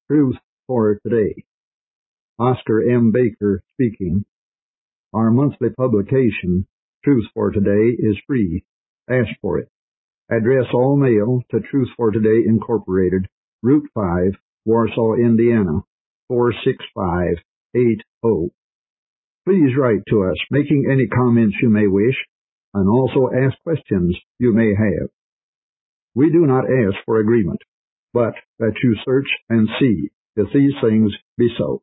Truth for Today. Oscar M. Baker speaking. Our monthly publication, Truth for Today, is free. Ask for it. Address all mail to Truth for Today Incorporated, Route 5, Warsaw, Indiana, 46580. Please write to us, making any comments you may wish, and also ask questions you may have. We do not ask for agreement, but that you search and see if these things be so.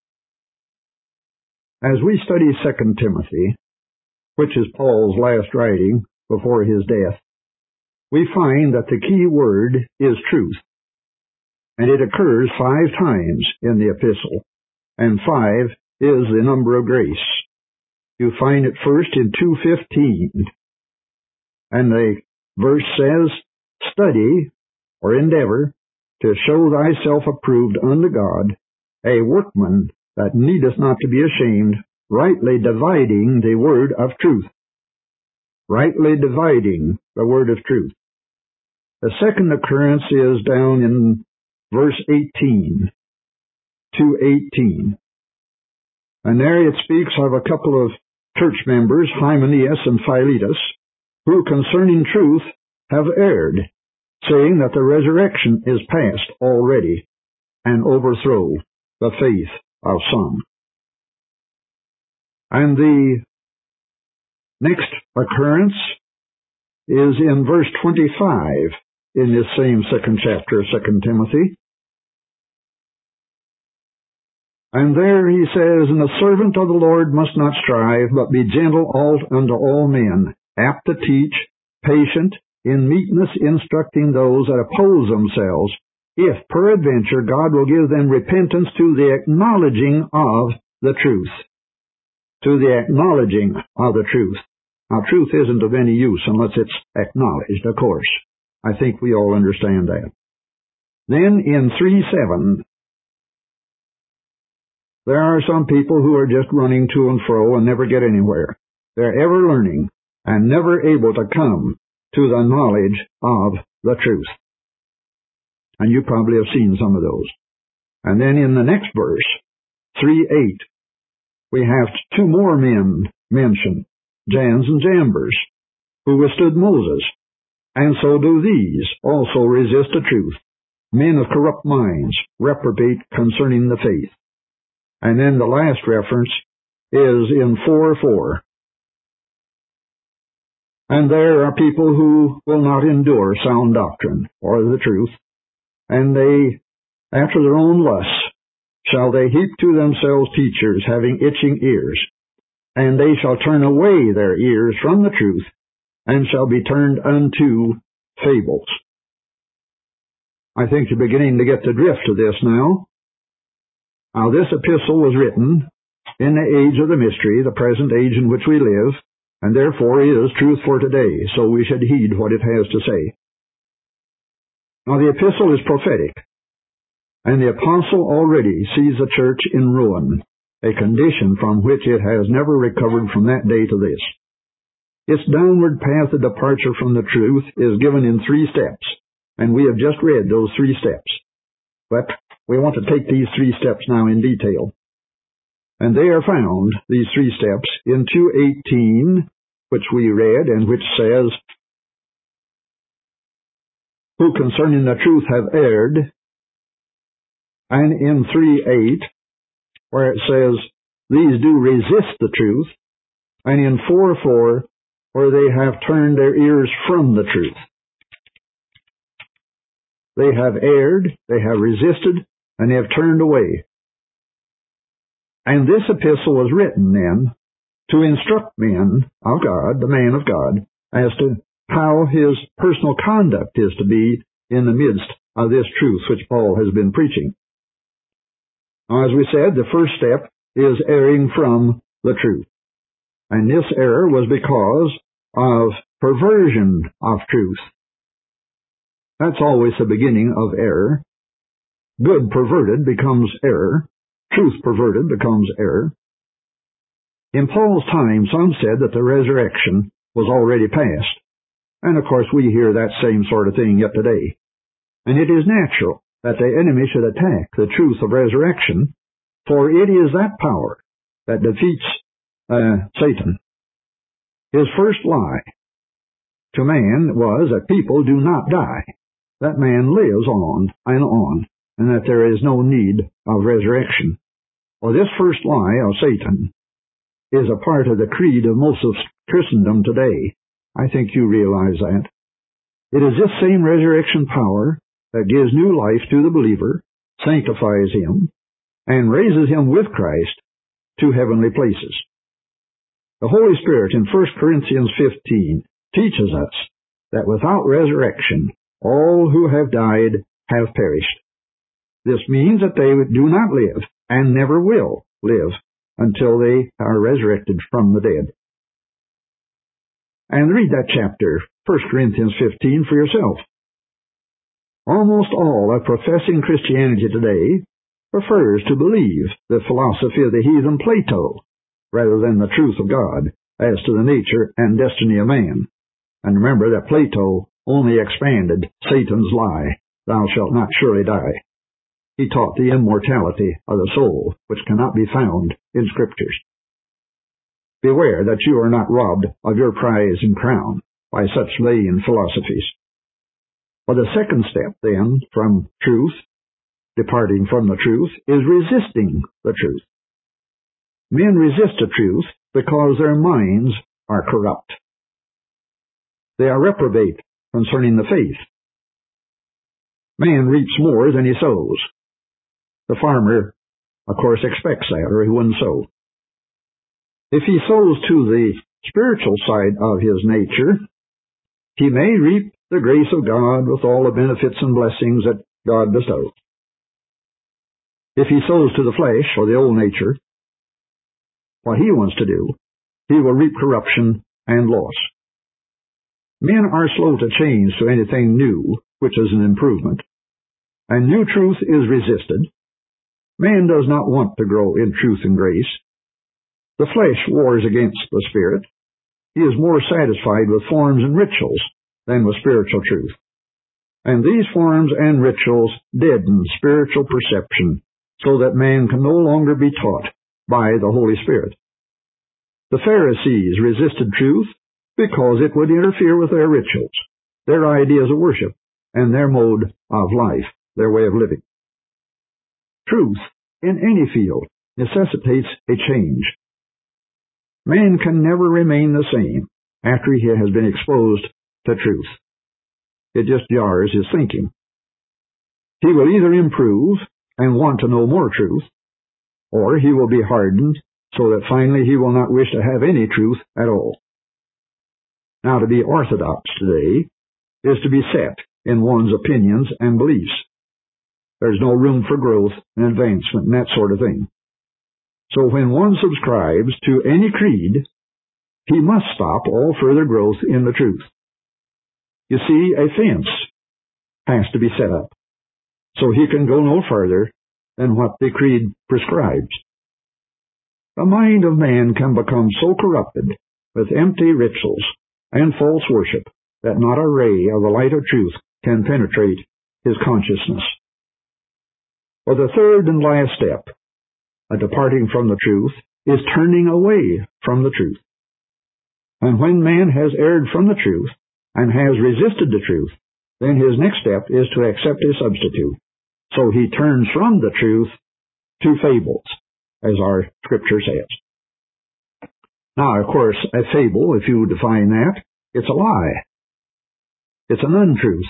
As we study 2 Timothy, which is Paul's last writing before his death, we find that the key word is truth, and it occurs 5 times in the epistle, and 5 is the number of grace. You find it first in 2:15, and the verse says, "Study, or endeavor, to show thyself approved unto God, a workman that needeth not to be ashamed, rightly dividing the word of truth." Rightly dividing the word of truth. The second occurrence is down in verse 18, 2:18. And there it speaks of a couple of church members, Hymenaeus and Philetus, who concerning truth have erred, saying that the resurrection is past already, and overthrow the faith of some. And the next occurrence is in verse 25 in this same 2nd chapter of 2 Timothy. And there he says, "And the servant of the Lord must not strive, but be gentle unto all men, apt to teach, patient, in meekness instructing those that oppose themselves, if peradventure God will give them repentance to the acknowledging of the truth." To the acknowledging of the truth. Now, truth isn't of any use unless it's acknowledged, of course. I think we all understand that. Then in 3:7, there are some people who are just running to and fro and never get anywhere. They're ever learning and never able to come to the knowledge of the truth. And you probably have seen some of those. And then in the next verse, 3:8, we have 2 more men mentioned, Jannes and Jambres, who withstood Moses. And so do these also resist the truth. Men of corrupt minds, reprobate concerning the faith. And then the last reference is in 4:4. And there are people who will not endure sound doctrine or the truth, and they, after their own lusts, shall they heap to themselves teachers having itching ears, and they shall turn away their ears from the truth, and shall be turned unto fables. I think you're beginning to get the drift of this now. Now, this epistle was written in the age of the mystery, the present age in which we live, and therefore is truth for today, so we should heed what it has to say. Now, the epistle is prophetic, and the apostle already sees the church in ruin, a condition from which it has never recovered from that day to this. Its downward path of departure from the truth is given in 3 steps, and we have just read those 3 steps. But we want to take these 3 steps now in detail. And they are found, these 3 steps, in 2:18, which we read, and which says, "Who concerning the truth have erred," and in 3:8, where it says, "These do resist the truth," and in 4:4, where they have turned their ears from the truth. They have erred, they have resisted, and they have turned away. And this epistle was written then to instruct men of God, the man of God, as to how his personal conduct is to be in the midst of this truth which Paul has been preaching. Now, as we said, the first step is erring from the truth. And this error was because of perversion of truth. That's always the beginning of error. Good perverted becomes error. Truth perverted becomes error. In Paul's time, some said that the resurrection was already past. And of course we hear that same sort of thing yet today. And it is natural that the enemy should attack the truth of resurrection, for it is that power that defeats Satan. His first lie to man was that people do not die, that man lives on, and that there is no need of resurrection. Well, this first lie of Satan is a part of the creed of most of Christendom today. I think you realize that. It is this same resurrection power that gives new life to the believer, sanctifies him, and raises him with Christ to heavenly places. The Holy Spirit in 1 Corinthians 15 teaches us that without resurrection, all who have died have perished. This means that they do not live and never will live until they are resurrected from the dead. And read that chapter, 1 Corinthians 15, for yourself. Almost all of professing Christianity today prefers to believe the philosophy of the heathen Plato rather than the truth of God as to the nature and destiny of man. And remember that Plato only expanded Satan's lie, thou shalt not surely die. He taught the immortality of the soul, which cannot be found in Scriptures. Beware that you are not robbed of your prize and crown by such vain philosophies. Well, the second step, then, from truth, departing from the truth, is resisting the truth. Men resist the truth because their minds are corrupt. They are reprobate concerning the faith. Man reaps more than he sows. The farmer, of course, expects that, or he wouldn't sow. If he sows to the spiritual side of his nature, he may reap the grace of God with all the benefits and blessings that God bestows. If he sows to the flesh, or the old nature, what he wants to do, he will reap corruption and loss. Men are slow to change to anything new, which is an improvement, and new truth is resisted. Man does not want to grow in truth and grace. The flesh wars against the spirit. He is more satisfied with forms and rituals than with spiritual truth. And these forms and rituals deaden spiritual perception so that man can no longer be taught by the Holy Spirit. The Pharisees resisted truth because it would interfere with their rituals, their ideas of worship, and their mode of life, their way of living. Truth, in any field, necessitates a change. Man can never remain the same after he has been exposed to truth. It just jars his thinking. He will either improve and want to know more truth, or he will be hardened so that finally he will not wish to have any truth at all. Now, to be orthodox today is to be set in one's opinions and beliefs. There's no room for growth and advancement and that sort of thing. So when one subscribes to any creed, he must stop all further growth in the truth. You see, a fence has to be set up so he can go no further than what the creed prescribes. The mind of man can become so corrupted with empty rituals and false worship that not a ray of the light of truth can penetrate his consciousness. Well, the third and last step, departing from the truth, is turning away from the truth. And when man has erred from the truth and has resisted the truth, then his next step is to accept a substitute. So he turns from the truth to fables, as our Scripture says. Now, of course, a fable, if you define that, it's a lie. It's an untruth.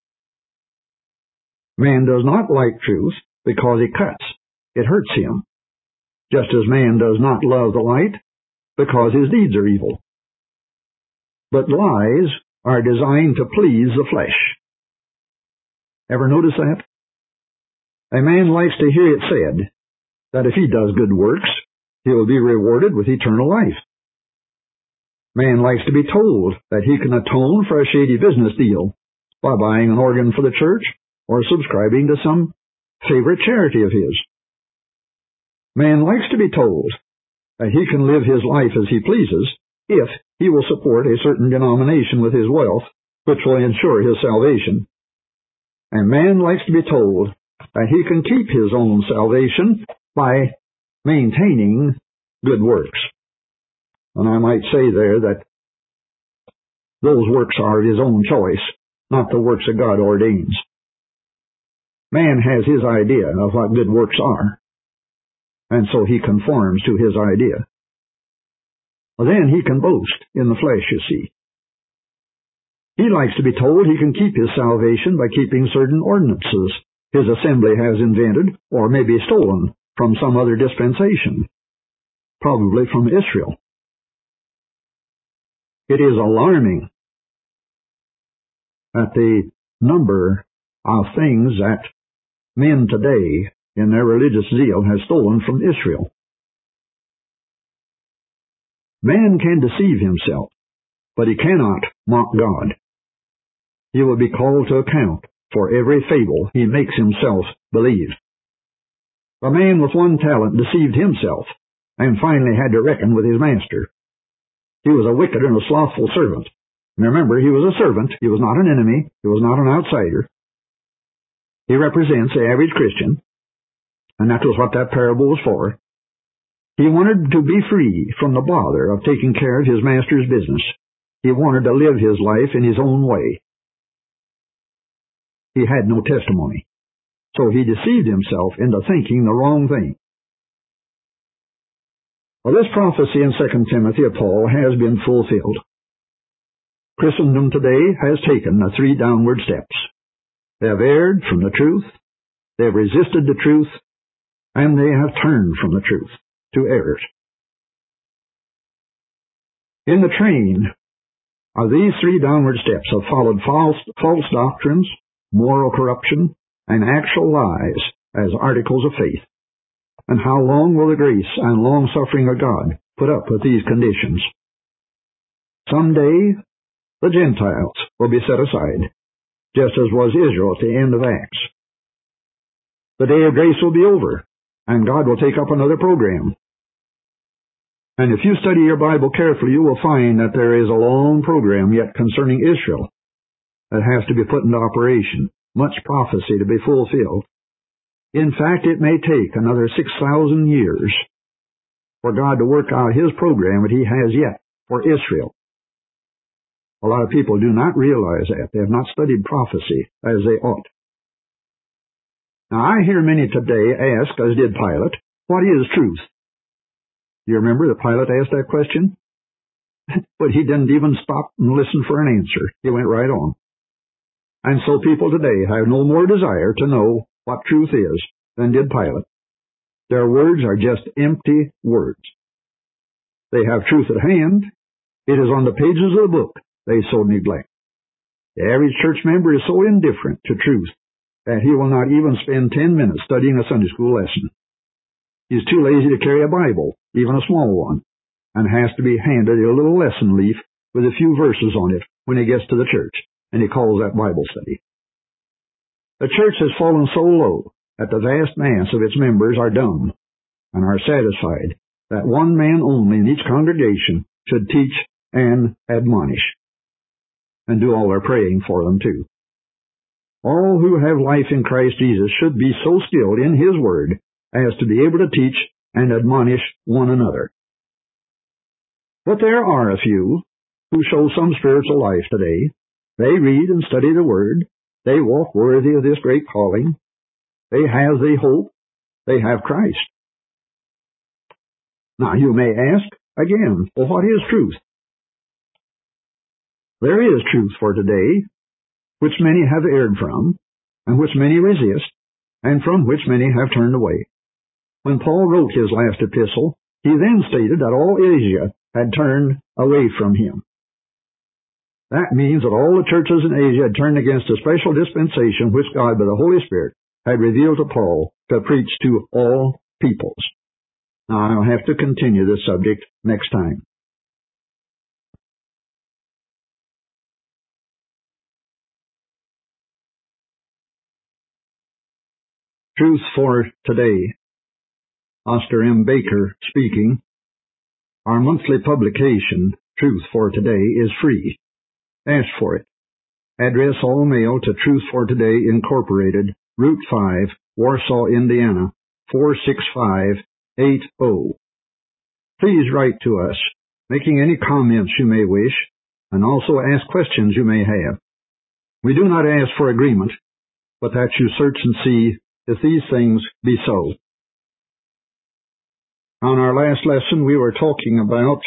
Man does not like truth because it cuts. It hurts him. Just as man does not love the light because his deeds are evil. But lies are designed to please the flesh. Ever notice that? A man likes to hear it said that if he does good works, he will be rewarded with eternal life. Man likes to be told that he can atone for a shady business deal by buying an organ for the church or subscribing to some favorite charity of his. Man likes to be told that he can live his life as he pleases if he will support a certain denomination with his wealth, which will ensure his salvation. And man likes to be told that he can keep his own salvation by maintaining good works. And I might say there that those works are of his own choice, not the works that God ordains. Man has his idea of what good works are, and so he conforms to his idea. Well, then he can boast in the flesh, you see. He likes to be told he can keep his salvation by keeping certain ordinances his assembly has invented or may be stolen from some other dispensation, probably from Israel. It is alarming at the number of things that men today in their religious zeal have stolen from Israel. Man can deceive himself, but he cannot mock God. He will be called to account for every fable he makes himself believe. A man with one talent deceived himself and finally had to reckon with his master. He was a wicked and a slothful servant. Remember, he was a servant. He was not an enemy. He was not an outsider. He represents the average Christian, and that was what that parable was for. He wanted to be free from the bother of taking care of his master's business. He wanted to live his life in his own way. He had no testimony, so he deceived himself into thinking the wrong thing. Well, this prophecy in 2 Timothy of Paul has been fulfilled. Christendom today has taken the 3 downward steps. They have erred from the truth, they have resisted the truth, and they have turned from the truth to errors. In the train of these 3 downward steps have followed false doctrines, moral corruption, and actual lies as articles of faith. And how long will the grace and long-suffering of God put up with these conditions? Someday, the Gentiles will be set aside, just as was Israel at the end of Acts. The day of grace will be over, and God will take up another program. And if you study your Bible carefully, you will find that there is a long program yet concerning Israel that has to be put into operation, much prophecy to be fulfilled. In fact, it may take another 6,000 years for God to work out his program that he has yet for Israel. A lot of people do not realize that. They have not studied prophecy as they ought. Now, I hear many today ask, as did Pilate, what is truth? You remember that Pilate asked that question? But he didn't even stop and listen for an answer. He went right on. And so people today have no more desire to know what truth is than did Pilate. Their words are just empty words. They have truth at hand. It is on the pages of the book they so neglect. The average church member is so indifferent to truth that he will not even spend 10 minutes studying a Sunday school lesson. He's too lazy to carry a Bible, even a small one, and has to be handed a little lesson leaf with a few verses on it when he gets to the church, and he calls that Bible study. The church has fallen so low that the vast mass of its members are dumb and are satisfied that one man only in each congregation should teach and admonish, and do all their praying for them too. All who have life in Christ Jesus should be so skilled in his word as to be able to teach and admonish one another. But there are a few who show some spiritual life today. They read and study the word. They walk worthy of this great calling. They have the hope. They have Christ. Now you may ask again, well, what is truth? There is truth for today, which many have erred from, and which many resist, and from which many have turned away. When Paul wrote his last epistle, he then stated that all Asia had turned away from him. That means that all the churches in Asia had turned against a special dispensation which God, by the Holy Spirit, had revealed to Paul to preach to all peoples. Now, I'll have to continue this subject next time. Truth for today. Oscar M. Baker speaking. Our monthly publication, Truth for Today, is free. Ask for it. Address all mail to Truth for Today, Incorporated, Route 5, Warsaw, Indiana, 46580. Please write to us, making any comments you may wish, and also ask questions you may have. We do not ask for agreement, but that you search and see if these things be so. On our last lesson, we were talking about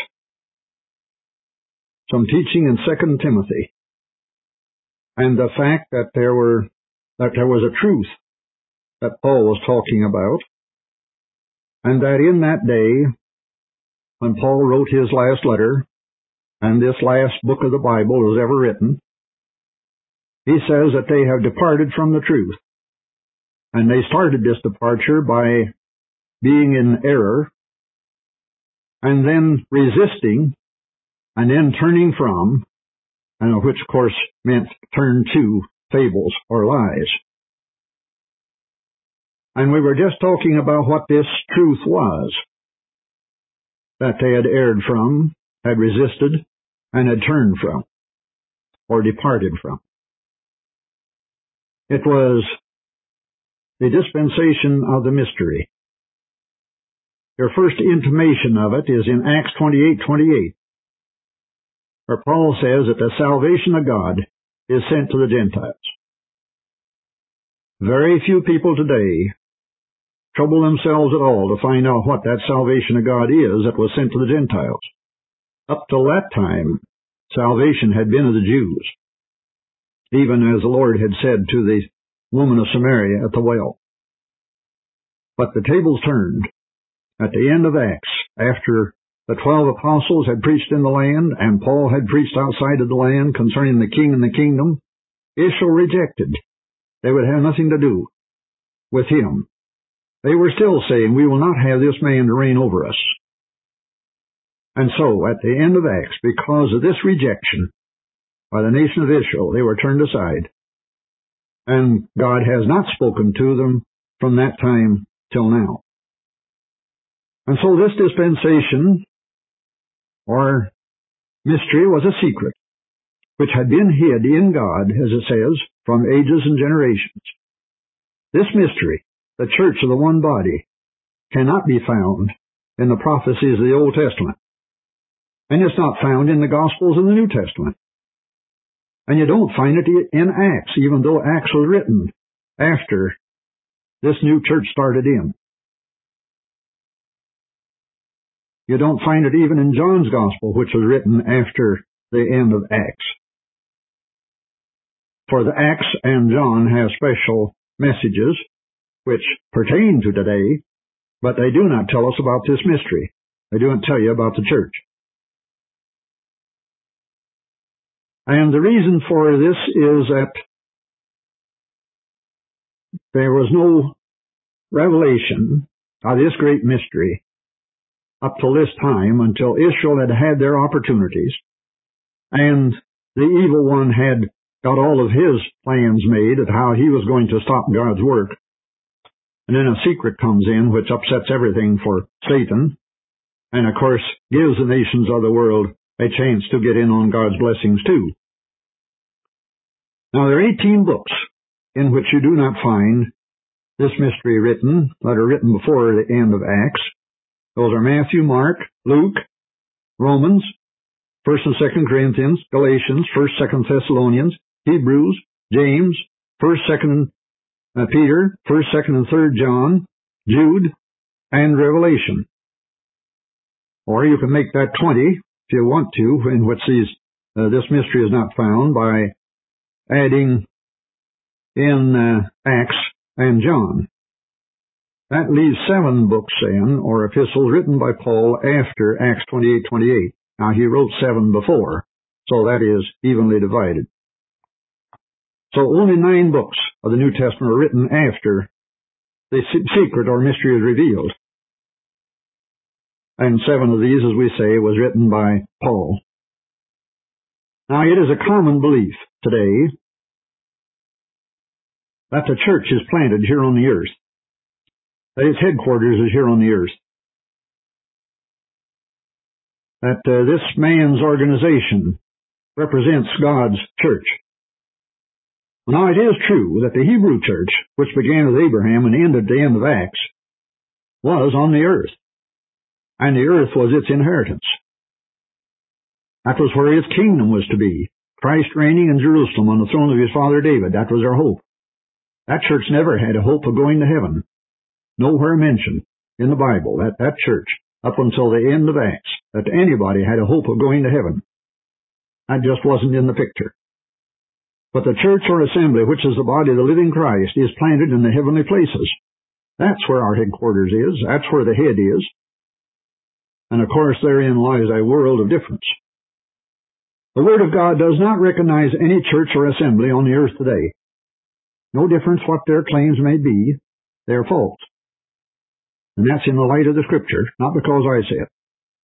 some teaching in 2 Timothy, and the fact that there was a truth that Paul was talking about, and that in that day, when Paul wrote his last letter, and this last book of the Bible was ever written, he says that they have departed from the truth. And they started this departure by being in error, and then resisting, and then turning from, and which of course meant turn to fables or lies. And we were just talking about what this truth was, that they had erred from, had resisted, and had turned from, or departed from. It was the dispensation of the mystery. Your first intimation of it is in Acts 28:28, where Paul says that the salvation of God is sent to the Gentiles. Very few people today trouble themselves at all to find out what that salvation of God is that was sent to the Gentiles. Up till that time, salvation had been of the Jews, even as the Lord had said to the woman of Samaria at the well. But the tables turned at the end of Acts, after the 12 apostles had preached in the land, and Paul had preached outside of the land concerning the king and the kingdom. Israel rejected. They would have nothing to do with him. They were still saying, we will not have this man to reign over us. And so, at the end of Acts, because of this rejection by the nation of Israel, they were turned aside. And God has not spoken to them from that time till now. And so this dispensation, or mystery, was a secret, which had been hid in God, as it says, from ages and generations. This mystery, the church of the one body, cannot be found in the prophecies of the Old Testament. And it's not found in the Gospels of the New Testament. And you don't find it in Acts, even though Acts was written after this new church started in. You don't find it even in John's Gospel, which was written after the end of Acts. For the Acts and John have special messages which pertain to today, but they do not tell us about this mystery. They don't tell you about the church. And the reason for this is that there was no revelation of this great mystery up till this time, until Israel had had their opportunities, and the evil one had got all of his plans made of how he was going to stop God's work. And then a secret comes in which upsets everything for Satan, and of course gives the nations of the world a chance to get in on God's blessings too. Now there are 18 books in which you do not find this mystery written, that are written before the end of Acts. Those are Matthew, Mark, Luke, Romans, 1st and 2nd Corinthians, Galatians, 1st, 2nd Thessalonians, Hebrews, James, 1st, 2nd Peter, 1st, 2nd, and 3rd John, Jude, and Revelation. Or you can make that 20, if you want to, in which this mystery is not found, by adding in Acts and John. That leaves 7 books then, or epistles written by Paul after Acts 28:28. Now he wrote 7 before, so that is evenly divided. So only 9 books of the New Testament are written after the secret or mystery is revealed. And 7 of these, as we say, was written by Paul. Now it is a common belief today that the church is planted here on the earth, that its headquarters is here on the earth, that this man's organization represents God's church. Now it is true that the Hebrew church, which began with Abraham and ended at the end of Acts, was on the earth, and the earth was its inheritance. That was where his kingdom was to be, Christ reigning in Jerusalem on the throne of his father David. That was their hope. That church never had a hope of going to heaven. Nowhere mentioned in the Bible that church, up until the end of Acts, that anybody had a hope of going to heaven. That just wasn't in the picture. But the church or assembly, which is the body of the living Christ, is planted in the heavenly places. That's where our headquarters is. That's where the head is. And of course, therein lies a world of difference. The Word of God does not recognize any church or assembly on the earth today. No difference what their claims may be, they're false. And that's in the light of the Scripture, not because I say it.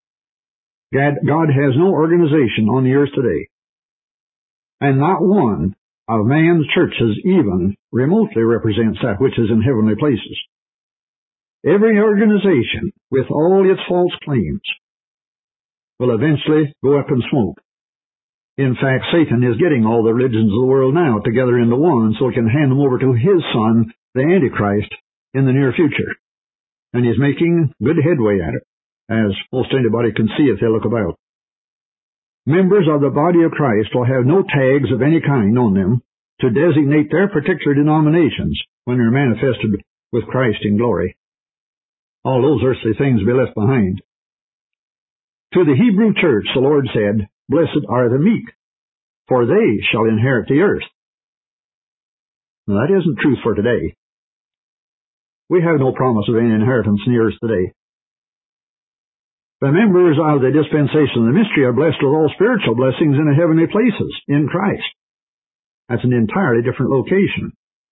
God has no organization on the earth today. And not one of man's churches even remotely represents that which is in heavenly places. Every organization, with all its false claims, will eventually go up in smoke. In fact, Satan is getting all the religions of the world now together into one so he can hand them over to his son, the Antichrist, in the near future. And he's making good headway at it, as most anybody can see if they look about. Members of the body of Christ will have no tags of any kind on them to designate their particular denominations when they're manifested with Christ in glory. All those earthly things will be left behind. To the Hebrew church, the Lord said, "Blessed are the meek, for they shall inherit the earth." Now, that isn't truth for today. We have no promise of any inheritance in the earth today. The members of the dispensation of the mystery are blessed with all spiritual blessings in the heavenly places in Christ. That's an entirely different location.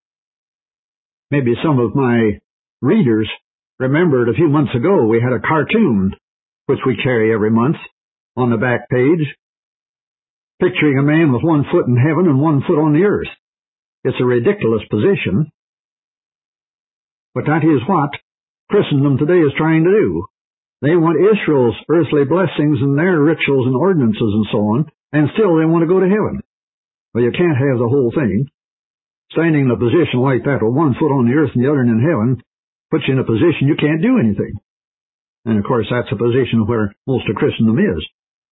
Maybe some of my readers remembered a few months ago we had a cartoon, which we carry every month, on the back page, picturing a man with 1 foot in heaven and 1 foot on the earth. It's a ridiculous position, but that is what Christendom today is trying to do. They want Israel's earthly blessings and their rituals and ordinances and so on, and still they want to go to heaven. Well, you can't have the whole thing. Standing in a position like that with 1 foot on the earth and the other in heaven puts you in a position you can't do anything. And of course, that's a position where most of Christendom is.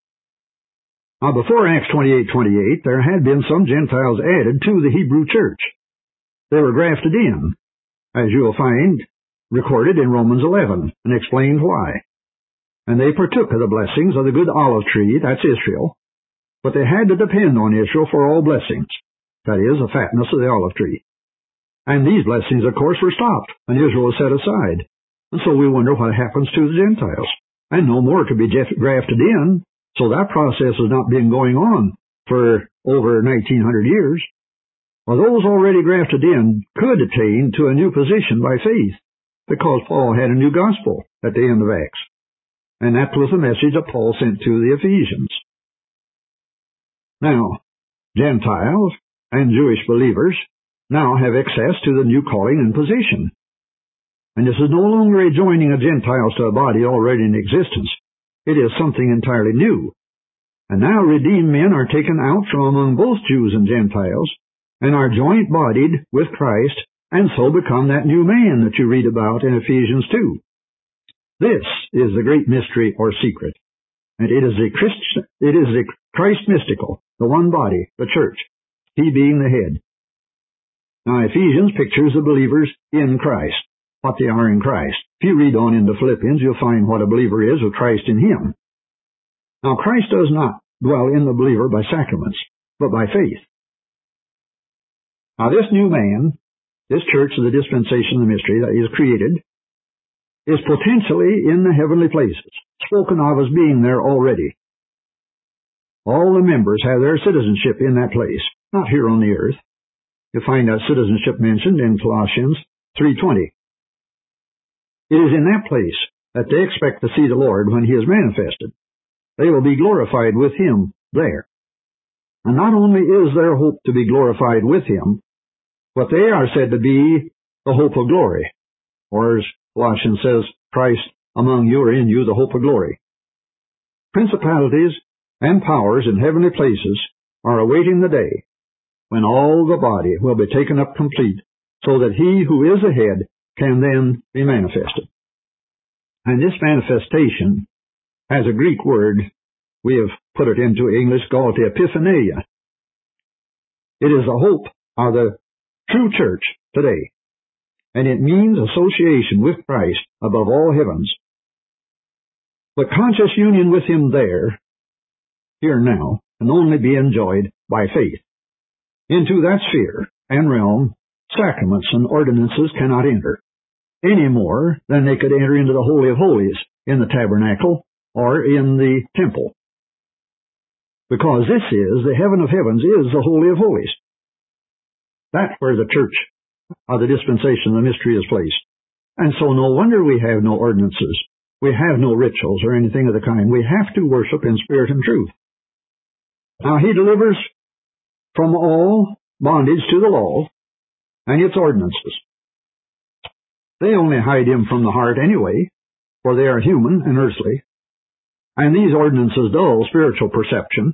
Now, before Acts 28:28, there had been some Gentiles added to the Hebrew church. They were grafted in, as you will find recorded in Romans 11, and explained why. And they partook of the blessings of the good olive tree, that's Israel, but they had to depend on Israel for all blessings, that is, the fatness of the olive tree. And these blessings, of course, were stopped, and Israel was set aside. And so we wonder what happens to the Gentiles. And no more to be grafted in, so that process has not been going on for over 1900 years. Well, those already grafted in could attain to a new position by faith, because Paul had a new gospel at the end of Acts. And that was the message that Paul sent to the Ephesians. Now, Gentiles and Jewish believers now have access to the new calling and position. And this is no longer a joining of Gentiles to a body already in existence. It is something entirely new. And now redeemed men are taken out from among both Jews and Gentiles, and are joint-bodied with Christ, and so become that new man that you read about in Ephesians 2. This is the great mystery or secret. And it is the Christ mystical, the one body, the church, he being the head. Now Ephesians pictures the believers in Christ, what they are in Christ. If you read on into Philippians, you'll find what a believer is with Christ in him. Now Christ does not dwell in the believer by sacraments, but by faith. Now this new man, this church of the dispensation of the mystery that is created, is potentially in the heavenly places, spoken of as being there already. All the members have their citizenship in that place, not here on the earth. You'll find that citizenship mentioned in Colossians 3:20. It is in that place that they expect to see the Lord when he is manifested. They will be glorified with him there. And not only is their hope to be glorified with him, but they are said to be the hope of glory. Or as Colossians says, Christ among you or in you, the hope of glory. Principalities and powers in heavenly places are awaiting the day when all the body will be taken up complete, so that he who is the head can then be manifested. And this manifestation has a Greek word. We have put it into English called the epiphaneia. It is the hope of the true church today, and it means association with Christ above all heavens. But conscious union with him there, here now, can only be enjoyed by faith. Into that sphere and realm, sacraments and ordinances cannot enter, any more than they could enter into the Holy of Holies in the tabernacle or in the temple. Because this is, the heaven of heavens is the Holy of Holies. That's where the church of the dispensation of the mystery is placed. And so no wonder we have no ordinances. We have no rituals or anything of the kind. We have to worship in spirit and truth. Now he delivers from all bondage to the law and its ordinances. They only hide him from the heart anyway, for they are human and earthly. And these ordinances dull spiritual perception.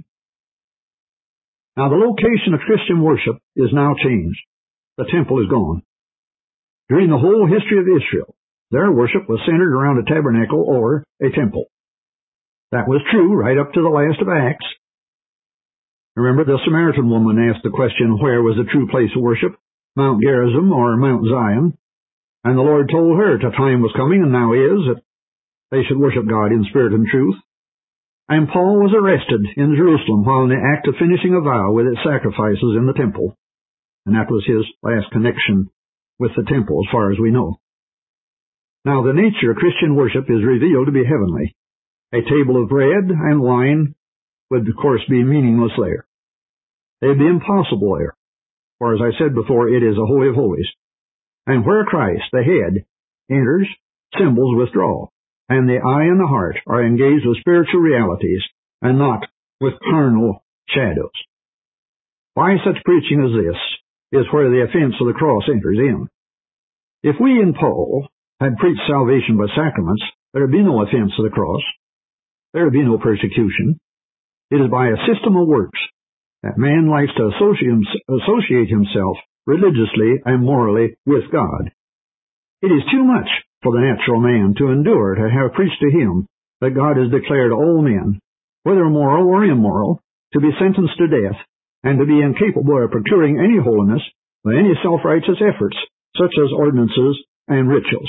Now the location of Christian worship is now changed. The temple is gone. During the whole history of Israel, their worship was centered around a tabernacle or a temple. That was true right up to the last of Acts. Remember, the Samaritan woman asked the question, where was the true place of worship, Mount Gerizim or Mount Zion? And the Lord told her the time was coming, and now is, that they should worship God in spirit and truth. And Paul was arrested in Jerusalem while in the act of finishing a vow with its sacrifices in the temple. And that was his last connection with the temple, as far as we know. Now, the nature of Christian worship is revealed to be heavenly. A table of bread and wine would, of course, be meaningless there. They would be impossible there. For, as I said before, it is a Holy of Holies. And where Christ, the head, enters, symbols withdraw. And the eye and the heart are engaged with spiritual realities and not with carnal shadows. Why such preaching as this is where the offense of the cross enters in. If we in Paul had preached salvation by sacraments, there would be no offense of the cross. There would be no persecution. It is by a system of works that man likes to associate himself religiously and morally with God. It is too much for the natural man to endure to have preached to him that God has declared all men, whether moral or immoral, to be sentenced to death, and to be incapable of procuring any holiness by any self-righteous efforts, such as ordinances and rituals.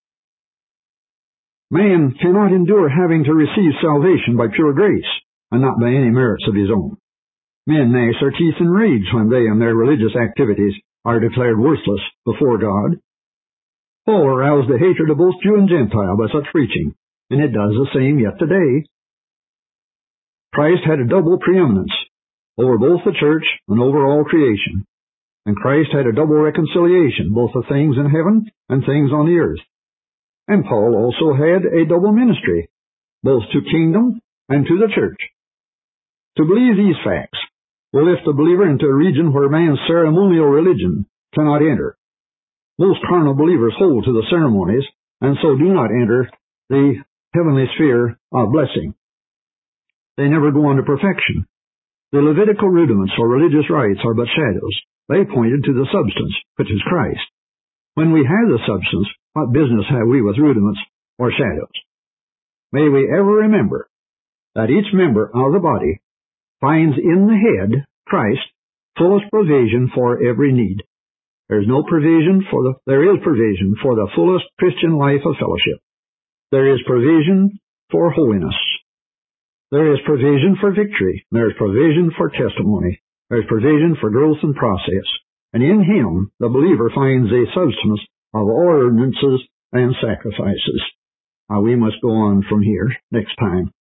Man cannot endure having to receive salvation by pure grace, and not by any merits of his own. Men gnash their teeth in rage when they and their religious activities are declared worthless before God. Paul aroused the hatred of both Jew and Gentile by such preaching, and it does the same yet today. Christ had a double preeminence over both the church and over all creation, and Christ had a double reconciliation, both of things in heaven and things on the earth. And Paul also had a double ministry, both to kingdom and to the church. To believe these facts will lift the believer into a region where man's ceremonial religion cannot enter. Most carnal believers hold to the ceremonies, and so do not enter the heavenly sphere of blessing. They never go on to perfection. The Levitical rudiments or religious rites are but shadows. They pointed to the substance, which is Christ. When we have the substance, what business have we with rudiments or shadows? May we ever remember that each member of the body finds in the head, Christ, fullest provision for every need. There is provision for the fullest Christian life of fellowship. There is provision for holiness. There is provision for victory. There is provision for testimony. There is provision for growth and process. And in Him, the believer finds a substance of ordinances and sacrifices. We must go on from here next time.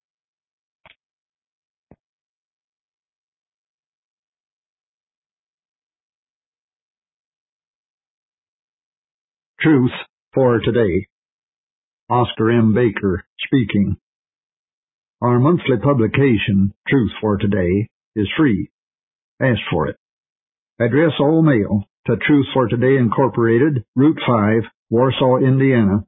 Truth for Today. Oscar M. Baker speaking. Our monthly publication, Truth for Today, is free. Ask for it. Address all mail to Truth for Today Incorporated, Route 5, Warsaw, Indiana,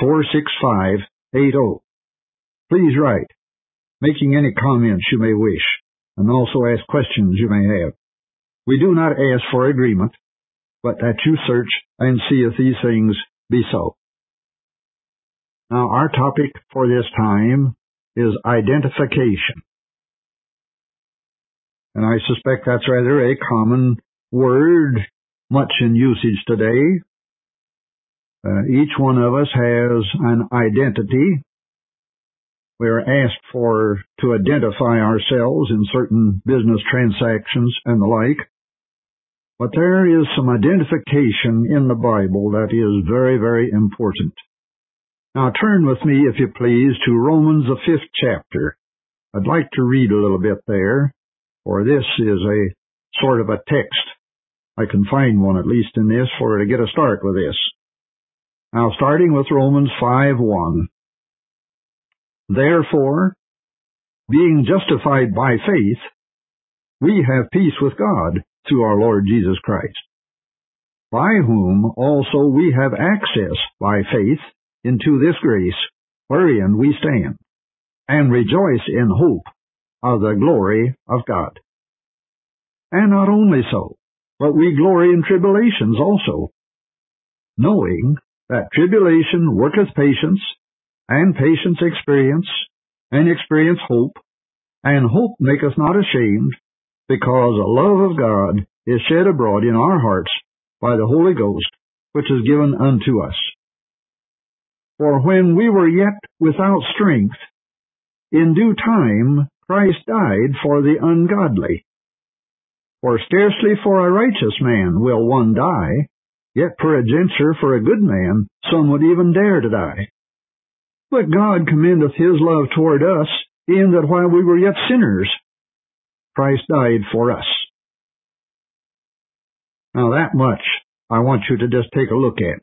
46580. Please write, making any comments you may wish, and also ask questions you may have. we do not ask for agreement, but that you search and see if these things be so. Now, our topic for this time is identification. And I suspect that's rather a common word, much in usage today. Each one of us has an identity. We're asked to identify ourselves in certain business transactions and the like. But there is some identification in the Bible that is very, very important. Now turn with me, if you please, to Romans the 5th chapter. I'd like to read a little bit there, for this is a sort of a text. I can find one, at least in this, to get a start with this. Now, starting with Romans 5:1. Therefore, being justified by faith, we have peace with God through our Lord Jesus Christ, by whom also we have access by faith into this grace wherein we stand, and rejoice in hope of the glory of God. And not only so, but we glory in tribulations also, knowing that tribulation worketh patience, and patience experience, and experience hope, and hope maketh not ashamed, because the love of God is shed abroad in our hearts by the Holy Ghost, which is given unto us. For when we were yet without strength, in due time Christ died for the ungodly. For scarcely for a righteous man will one die, yet peradventure for a good man some would even dare to die. But God commendeth his love toward us, in that while we were yet sinners, Christ died for us. Now that much I want you to just take a look at.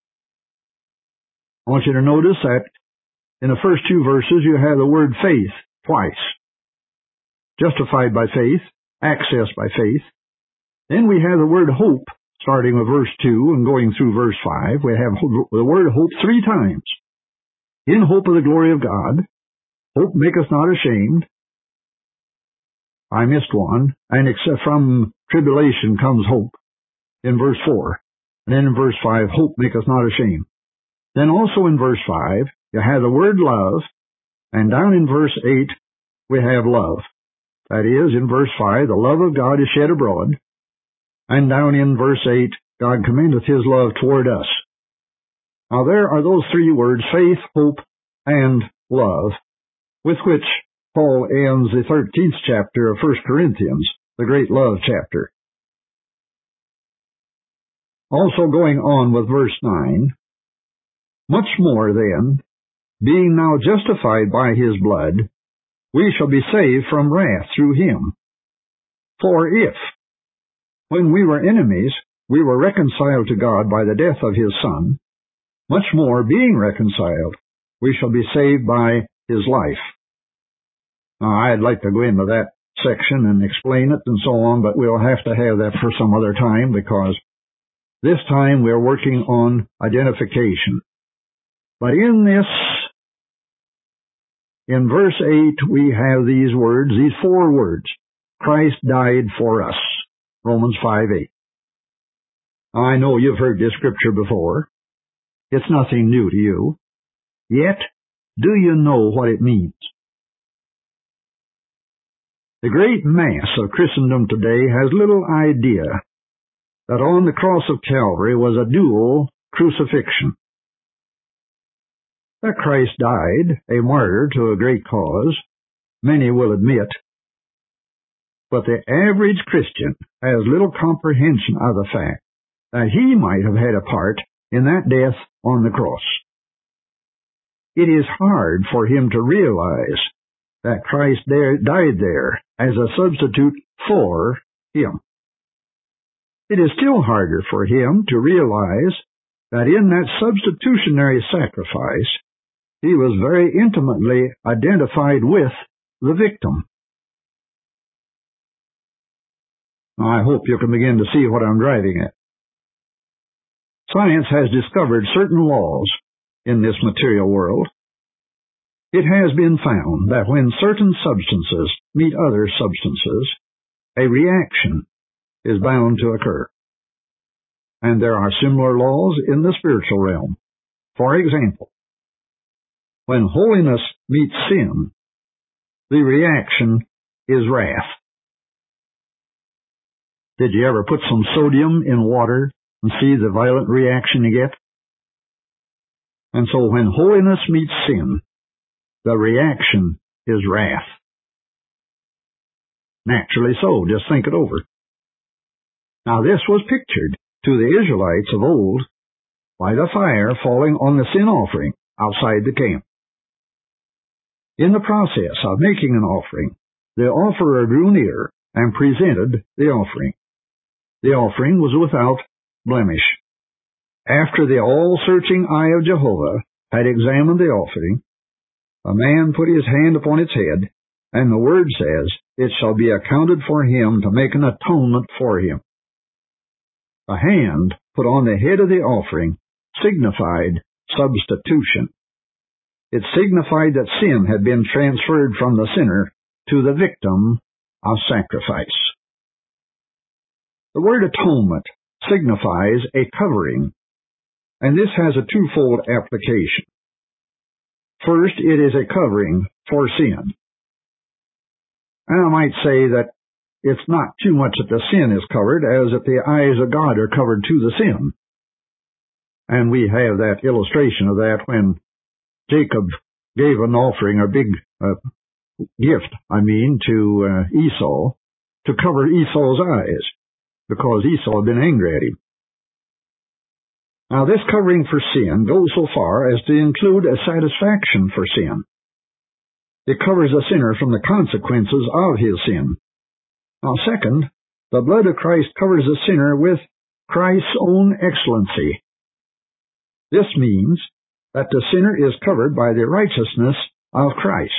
I want you to notice that in the first two verses you have the word faith twice. Justified by faith, access by faith. Then we have the word hope, starting with verse 2 and going through verse 5. We have the word hope 3 times. In hope of the glory of God, hope maketh not ashamed. I missed one, and except from tribulation comes hope, in verse 4. And then in verse 5, hope maketh not ashamed. Then also in verse 5, you have the word love, and down in verse 8, we have love. That is, in verse 5, the love of God is shed abroad, and down in verse 8, God commendeth his love toward us. Now there are those 3 words, faith, hope, and love, with which Paul ends the 13th chapter of 1 Corinthians, the great love chapter. Also going on with verse 9, much more then, being now justified by his blood, we shall be saved from wrath through him. For if, when we were enemies, we were reconciled to God by the death of his Son, much more, being reconciled, we shall be saved by his life. Now, I'd like to go into that section and explain it and so on, but we'll have to have that for some other time, because this time we're working on identification. But in this, in verse 8, we have these words, these 4 words. Christ died for us. Romans 5:8. I know you've heard this scripture before. It's nothing new to you. Yet, do you know what it means? The great mass of Christendom today has little idea that on the cross of Calvary was a dual crucifixion. That Christ died, a martyr to a great cause, many will admit, but the average Christian has little comprehension of the fact that he might have had a part in that death on the cross. It is hard for him to realize that Christ died there as a substitute for him. It is still harder for him to realize that in that substitutionary sacrifice, he was very intimately identified with the victim. Now, I hope you can begin to see what I'm driving at. Science has discovered certain laws in this material world. It has been found that when certain substances meet other substances, a reaction is bound to occur. And there are similar laws in the spiritual realm. For example, when holiness meets sin, the reaction is wrath. Did you ever put some sodium in water and see the violent reaction you get? And so when holiness meets sin, the reaction is wrath. Naturally so, just think it over. Now this was pictured to the Israelites of old by the fire falling on the sin offering outside the camp. In the process of making an offering, the offerer drew near and presented the offering. The offering was without blemish. After the all-searching eye of Jehovah had examined the offering, a man put his hand upon its head, and the word says, "It shall be accounted for him to make an atonement for him." A hand put on the head of the offering signified substitution. It signified that sin had been transferred from the sinner to the victim of sacrifice. The word atonement signifies a covering, and this has a twofold application. First, it is a covering for sin. And I might say that it's not too much that the sin is covered as that the eyes of God are covered to the sin. And we have that illustration of that when Jacob gave an offering, a big gift, to Esau, to cover Esau's eyes, because Esau had been angry at him. Now this covering for sin goes so far as to include a satisfaction for sin. It covers the sinner from the consequences of his sin. Now second, the blood of Christ covers the sinner with Christ's own excellency. This means that the sinner is covered by the righteousness of Christ.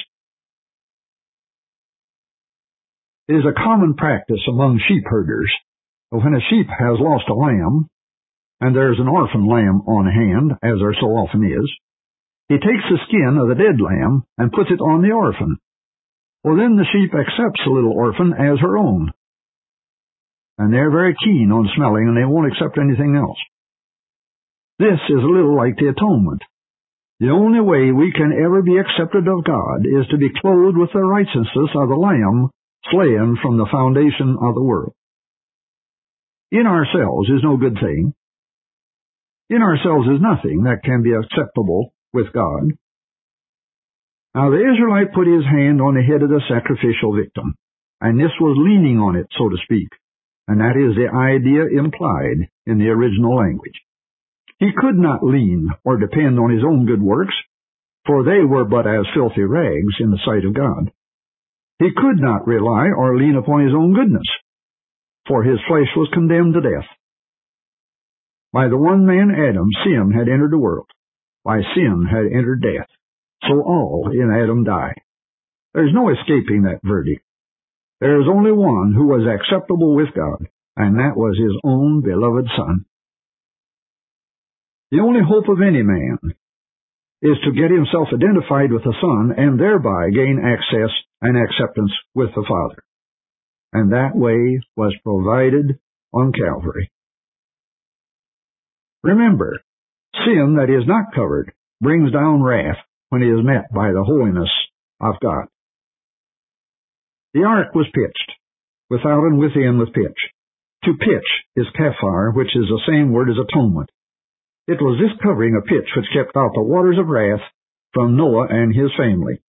It is a common practice among sheep herders that when a sheep has lost a lamb, and there's an orphan lamb on hand, as there so often is, he takes the skin of the dead lamb and puts it on the orphan. Well, then the sheep accepts the little orphan as her own. And they're very keen on smelling, and they won't accept anything else. This is a little like the atonement. The only way we can ever be accepted of God is to be clothed with the righteousness of the Lamb slain from the foundation of the world. In ourselves is no good thing. In ourselves is nothing that can be acceptable with God. Now the Israelite put his hand on the head of the sacrificial victim, and this was leaning on it, so to speak, and that is the idea implied in the original language. He could not lean or depend on his own good works, for they were but as filthy rags in the sight of God. He could not rely or lean upon his own goodness, for his flesh was condemned to death. By the one man Adam, sin had entered the world. By sin had entered death. So all in Adam die. There's no escaping that verdict. There is only one who was acceptable with God, and that was his own beloved Son. The only hope of any man is to get himself identified with the Son and thereby gain access and acceptance with the Father. And that way was provided on Calvary. Remember, sin that is not covered brings down wrath when it is met by the holiness of God. The ark was pitched, without and within with pitch. To pitch is kaphar, which is the same word as atonement. It was this covering of pitch which kept out the waters of wrath from Noah and his family.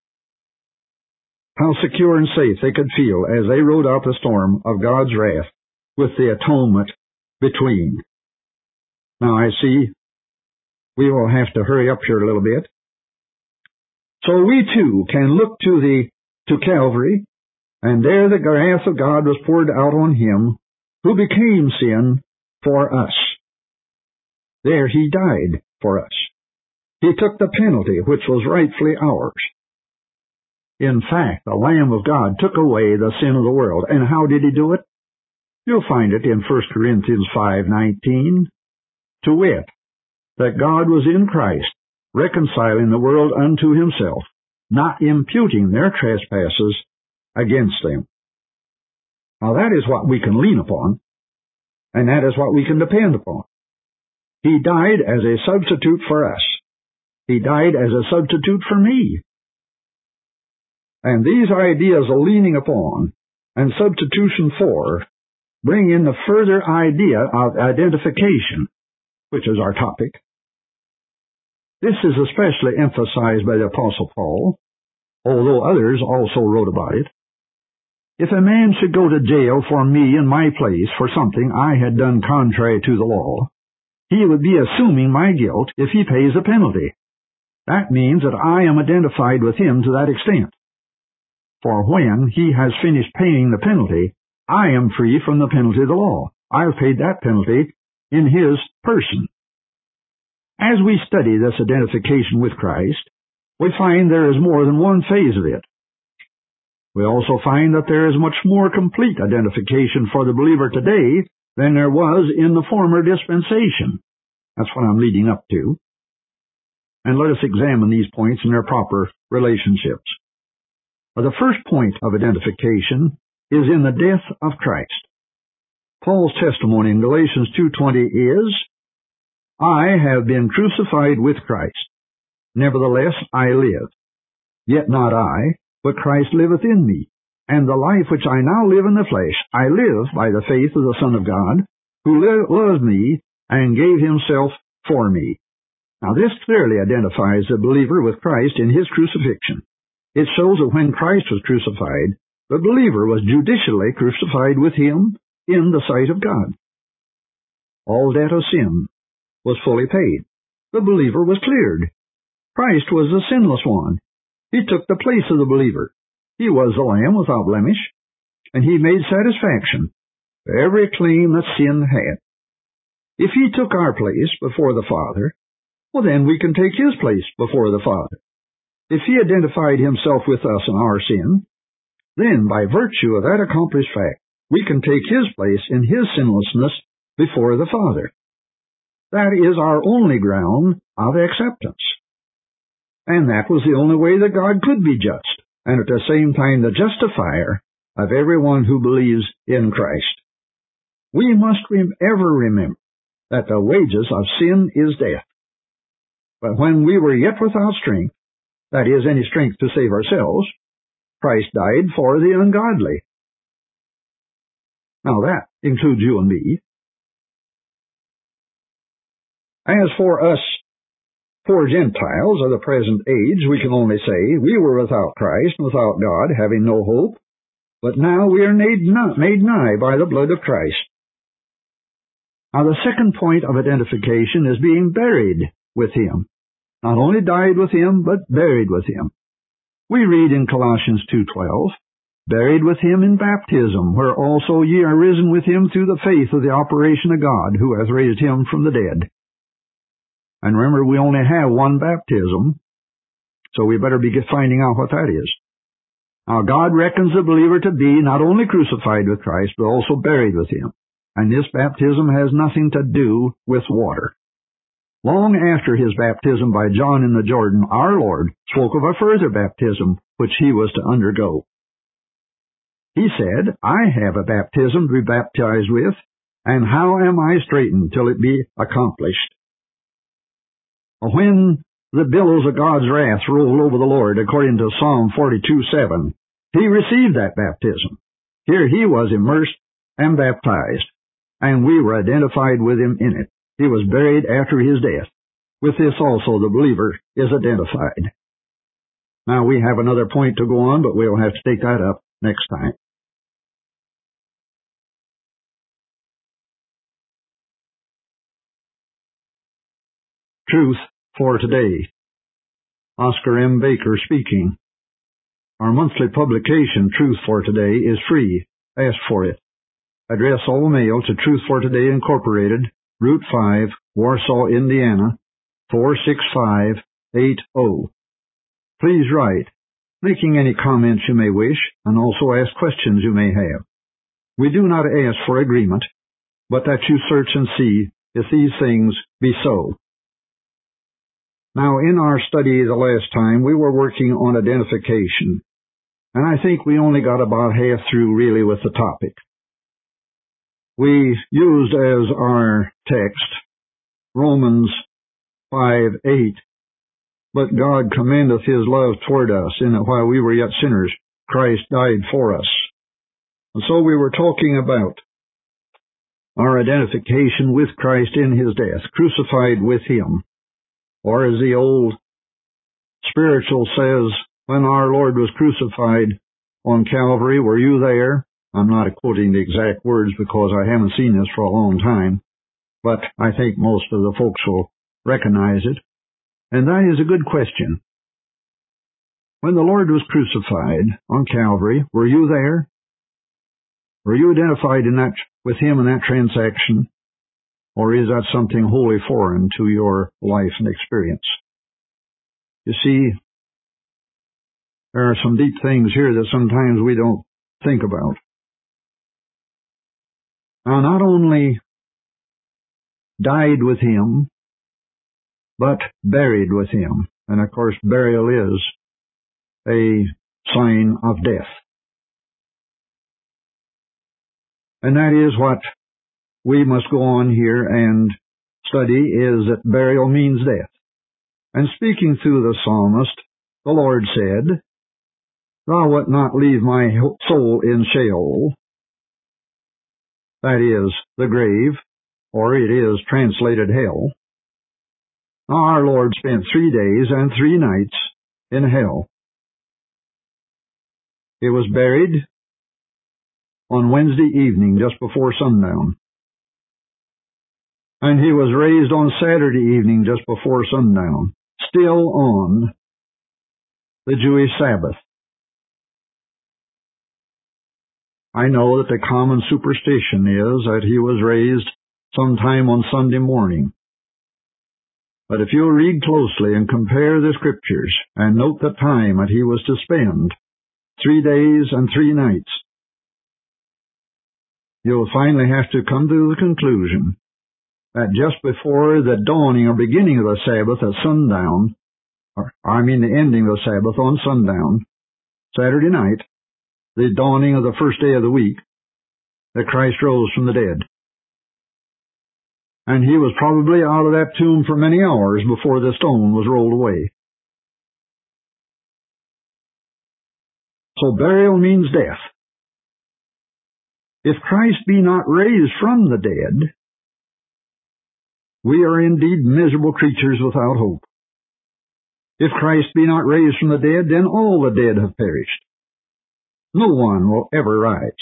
How secure and safe they could feel as they rode out the storm of God's wrath with the atonement between. Now I see we will have to hurry up here a little bit. So we too can look to Calvary, and there the wrath of God was poured out on him who became sin for us. There he died for us. He took the penalty which was rightfully ours. In fact, the Lamb of God took away the sin of the world. And how did he do it? You'll find it in 1 Corinthians 5:19. To wit, that God was in Christ, reconciling the world unto himself, not imputing their trespasses against them. Now that is what we can lean upon, and that is what we can depend upon. He died as a substitute for us. He died as a substitute for me. And these ideas of leaning upon and substitution for bring in the further idea of identification, which is our topic. This is especially emphasized by the Apostle Paul, although others also wrote about it. If a man should go to jail for me in my place for something I had done contrary to the law, he would be assuming my guilt if he pays a penalty. That means that I am identified with him to that extent. For when he has finished paying the penalty, I am free from the penalty of the law. I have paid that penalty in his person. As we study this identification with Christ, we find there is more than one phase of it. We also find that there is much more complete identification for the believer today than there was in the former dispensation. That's what I'm leading up to. And let us examine these points in their proper relationships. The first point of identification is in the death of Christ. Paul's testimony in Galatians 2:20 is, I have been crucified with Christ. Nevertheless I live. Yet not I, but Christ liveth in me. And the life which I now live in the flesh, I live by the faith of the Son of God, who loved me and gave himself for me. Now this clearly identifies the believer with Christ in his crucifixion. It shows that when Christ was crucified, the believer was judicially crucified with him in the sight of God. All debt of sin was fully paid. The believer was cleared. Christ was the sinless one. He took the place of the believer. He was the Lamb without blemish, and he made satisfaction for every claim that sin had. If he took our place before the Father, well then we can take his place before the Father. If he identified himself with us in our sin, then by virtue of that accomplished fact, we can take his place in his sinlessness before the Father. That is our only ground of acceptance. And that was the only way that God could be just, and at the same time the justifier of everyone who believes in Christ. We must ever remember that the wages of sin is death. But when we were yet without strength, that is, any strength to save ourselves, Christ died for the ungodly. Now that includes you and me. As for us, poor Gentiles of the present age, we can only say, we were without Christ, without God, having no hope, but now we are made nigh by the blood of Christ. Now the second point of identification is being buried with him. Not only died with him, but buried with him. We read in Colossians 2:12, buried with him in baptism, where also ye are risen with him through the faith of the operation of God, who hath raised him from the dead. And remember, we only have one baptism, so we better be finding out what that is. Now God reckons the believer to be not only crucified with Christ, but also buried with him. And this baptism has nothing to do with water. Long after his baptism by John in the Jordan, our Lord spoke of a further baptism which he was to undergo. He said, I have a baptism to be baptized with, and how am I straitened till it be accomplished? When the billows of God's wrath rolled over the Lord, according to Psalm 42:7, he received that baptism. Here he was immersed and baptized, and we were identified with him in it. He was buried after his death. With this also the believer is identified. Now we have another point to go on, but we'll have to take that up next time. Truth for today. Oscar M. Baker speaking. Our monthly publication, Truth for Today, is free. Ask for it. Address all mail to Truth for Today Incorporated, Route 5, Warsaw, Indiana, 46580. Please write, making any comments you may wish, and also ask questions you may have. We do not ask for agreement, but that you search and see if these things be so. Now, in our study the last time, we were working on identification, and I think we only got about half through really with the topic. we used as our text Romans 5:8. But God commendeth his love toward us, in that while we were yet sinners, Christ died for us. And so we were talking about our identification with Christ in his death, crucified with him. Or as the old spiritual says, when our Lord was crucified on Calvary, were you there? I'm not quoting the exact words because I haven't seen this for a long time, but I think most of the folks will recognize it. And that is a good question. When the Lord was crucified on Calvary, were you there? Were you identified with him in that transaction? Or is that something wholly foreign to your life and experience? You see, there are some deep things here that sometimes we don't think about. Now, not only died with him, but buried with him. And of course, burial is a sign of death. And that is what we must go on here and study, is that burial means death. And speaking through the psalmist, the Lord said, Thou wilt not leave my soul in Sheol. That is the grave, or it is translated hell. Now our Lord spent 3 days and 3 nights in hell. He was buried on Wednesday evening, just before sundown. And he was raised on Saturday evening, just before sundown, still on the Jewish Sabbath. I know that the common superstition is that he was raised sometime on Sunday morning. But if you'll read closely and compare the scriptures and note the time that he was to spend, 3 days and 3 nights, you'll finally have to come to the conclusion that just before the dawning or beginning of the Sabbath at sundown, the ending of the Sabbath on sundown, Saturday night, the dawning of the first day of the week, that Christ rose from the dead. And he was probably out of that tomb for many hours before the stone was rolled away. So burial means death. If Christ be not raised from the dead, we are indeed miserable creatures without hope. If Christ be not raised from the dead, then all the dead have perished. No one will ever rise.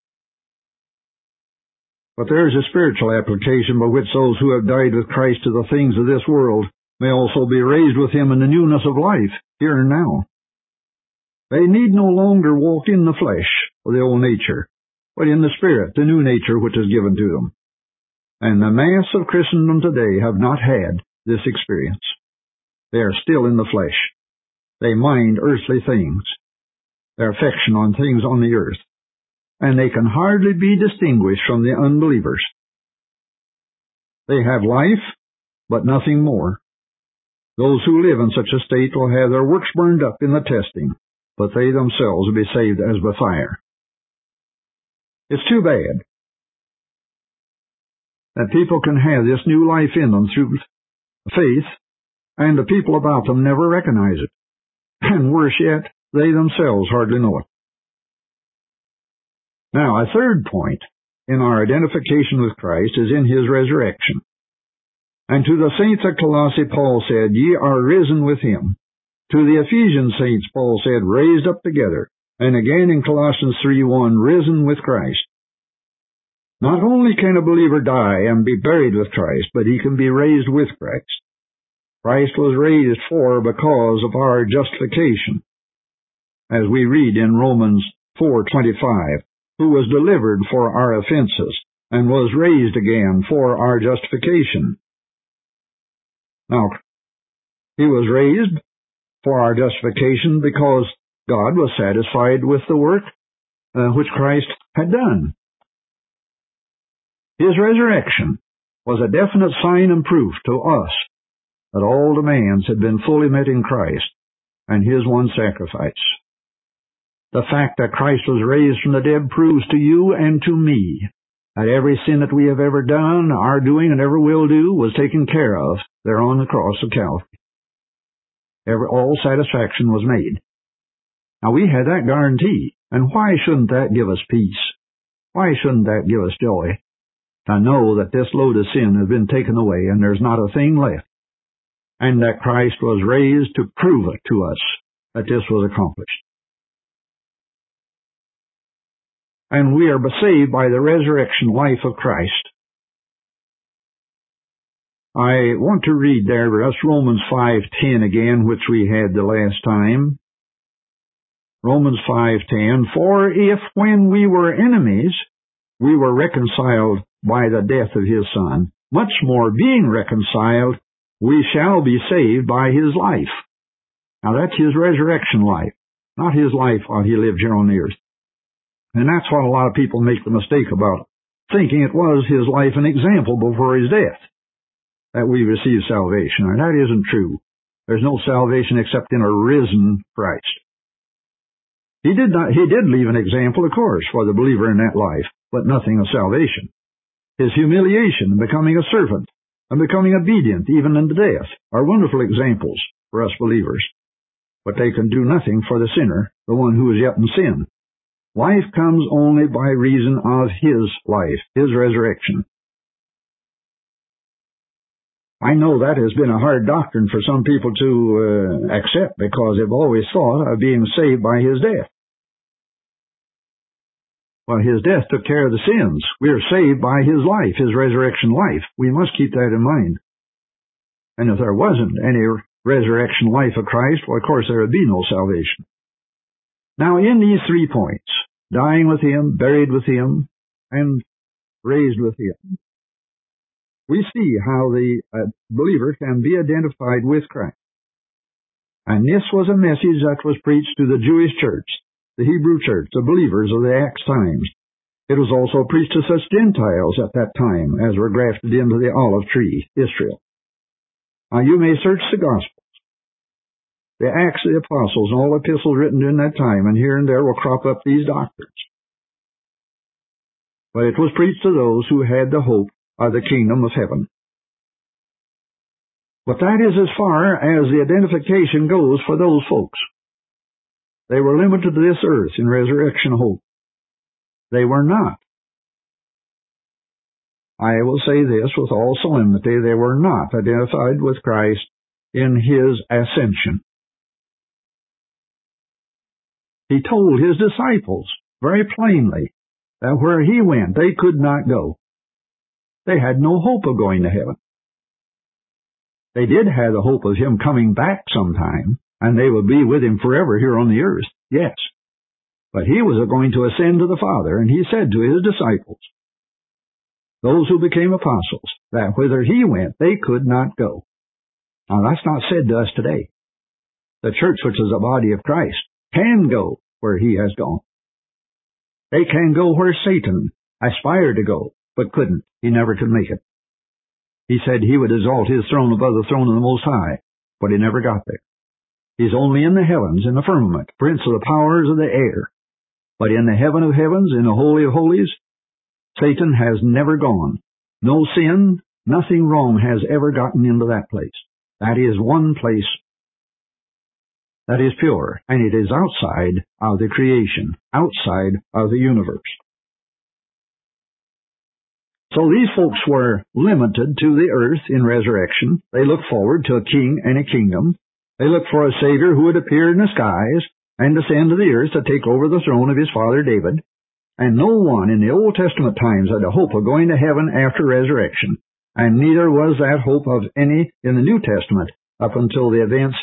But there is a spiritual application by which those who have died with Christ to the things of this world may also be raised with him in the newness of life, here and now. They need no longer walk in the flesh, or the old nature, but in the Spirit, the new nature which is given to them. And the mass of Christendom today have not had this experience. They are still in the flesh. They mind earthly things, their affection on things on the earth, and they can hardly be distinguished from the unbelievers. They have life, but nothing more. Those who live in such a state will have their works burned up in the testing, but they themselves will be saved as by fire. It's too bad that people can have this new life in them through faith, and the people about them never recognize it. And worse yet, they themselves hardly know it. Now, a third point in our identification with Christ is in his resurrection. And to the saints at Colossae, Paul said, Ye are risen with him. To the Ephesian saints, Paul said, raised up together. And again in Colossians 3:1, risen with Christ. Not only can a believer die and be buried with Christ, but he can be raised with Christ. Christ was raised because of our justification, as we read in Romans 4:25, who was delivered for our offenses and was raised again for our justification. Now, he was raised for our justification because God was satisfied with the work which Christ had done. His resurrection was a definite sign and proof to us that all demands had been fully met in Christ and his one sacrifice. The fact that Christ was raised from the dead proves to you and to me That every sin that we have ever done, are doing, and ever will do was taken care of there on the cross of Calvary. All satisfaction was made. Now we had that guarantee, and why shouldn't that give us peace? Why shouldn't that give us joy? To know that this load of sin has been taken away and there's not a thing left, and that Christ was raised to prove it to us that this was accomplished. And we are saved by the resurrection life of Christ. I want to read there for us Romans 5:10 again, which we had the last time. Romans 5:10, for if when we were enemies, we were reconciled by the death of his Son, much more being reconciled, we shall be saved by his life. Now that's his resurrection life, not his life while he lived here on the earth. And that's what a lot of people make the mistake about, thinking it was his life an example before his death that we receive salvation. And that isn't true. There's no salvation except in a risen Christ. He did leave an example, of course, for the believer in that life, but nothing of salvation. His humiliation, becoming a servant, and becoming obedient even unto death, are wonderful examples for us believers. But they can do nothing for the sinner, the one who is yet in sin. Life comes only by reason of his life, his resurrection. I know that has been a hard doctrine for some people to accept, because they've always thought of being saved by his death. Well, his death took care of the sins. We are saved by his life, his resurrection life. We must keep that in mind. And if there wasn't any resurrection life of Christ, well, of course, there would be no salvation. Now, in these 3 points, dying with him, buried with him, and raised with him, we see how the believer can be identified with Christ. And this was a message that was preached to the Jewish church, the Hebrew church, the believers of the Acts times. It was also preached to such Gentiles at that time as were grafted into the olive tree, Israel. Now you may search the Gospels, the Acts of the Apostles, and all epistles written during that time, and here and there will crop up these doctrines. But it was preached to those who had the hope of the kingdom of heaven. But that is as far as the identification goes for those folks. They were limited to this earth in resurrection hope. They were not. I will say this with all solemnity, they were not identified with Christ in his ascension. He told his disciples very plainly that where he went, they could not go. They had no hope of going to heaven. They did have the hope of him coming back sometime, and they would be with him forever here on the earth, yes. But he was going to ascend to the Father, and he said to his disciples, those who became apostles, that whither he went, they could not go. Now that's not said to us today. The church, which is the body of Christ, can go where he has gone. They can go where Satan aspired to go, but couldn't. He never could make it. He said he would exalt his throne above the throne of the Most High, but he never got there. He's only in the heavens, in the firmament, prince of the powers of the air. But in the heaven of heavens, in the holy of holies, Satan has never gone. No sin, nothing wrong has ever gotten into that place. That is one place that is pure, and it is outside of the creation, outside of the universe. So these folks were limited to the earth in resurrection. They looked forward to a king and a kingdom. They looked for a Savior who would appear in the skies and descend to the earth to take over the throne of his father David. And no one in the Old Testament times had a hope of going to heaven after resurrection, and neither was that hope of any in the New Testament up until the events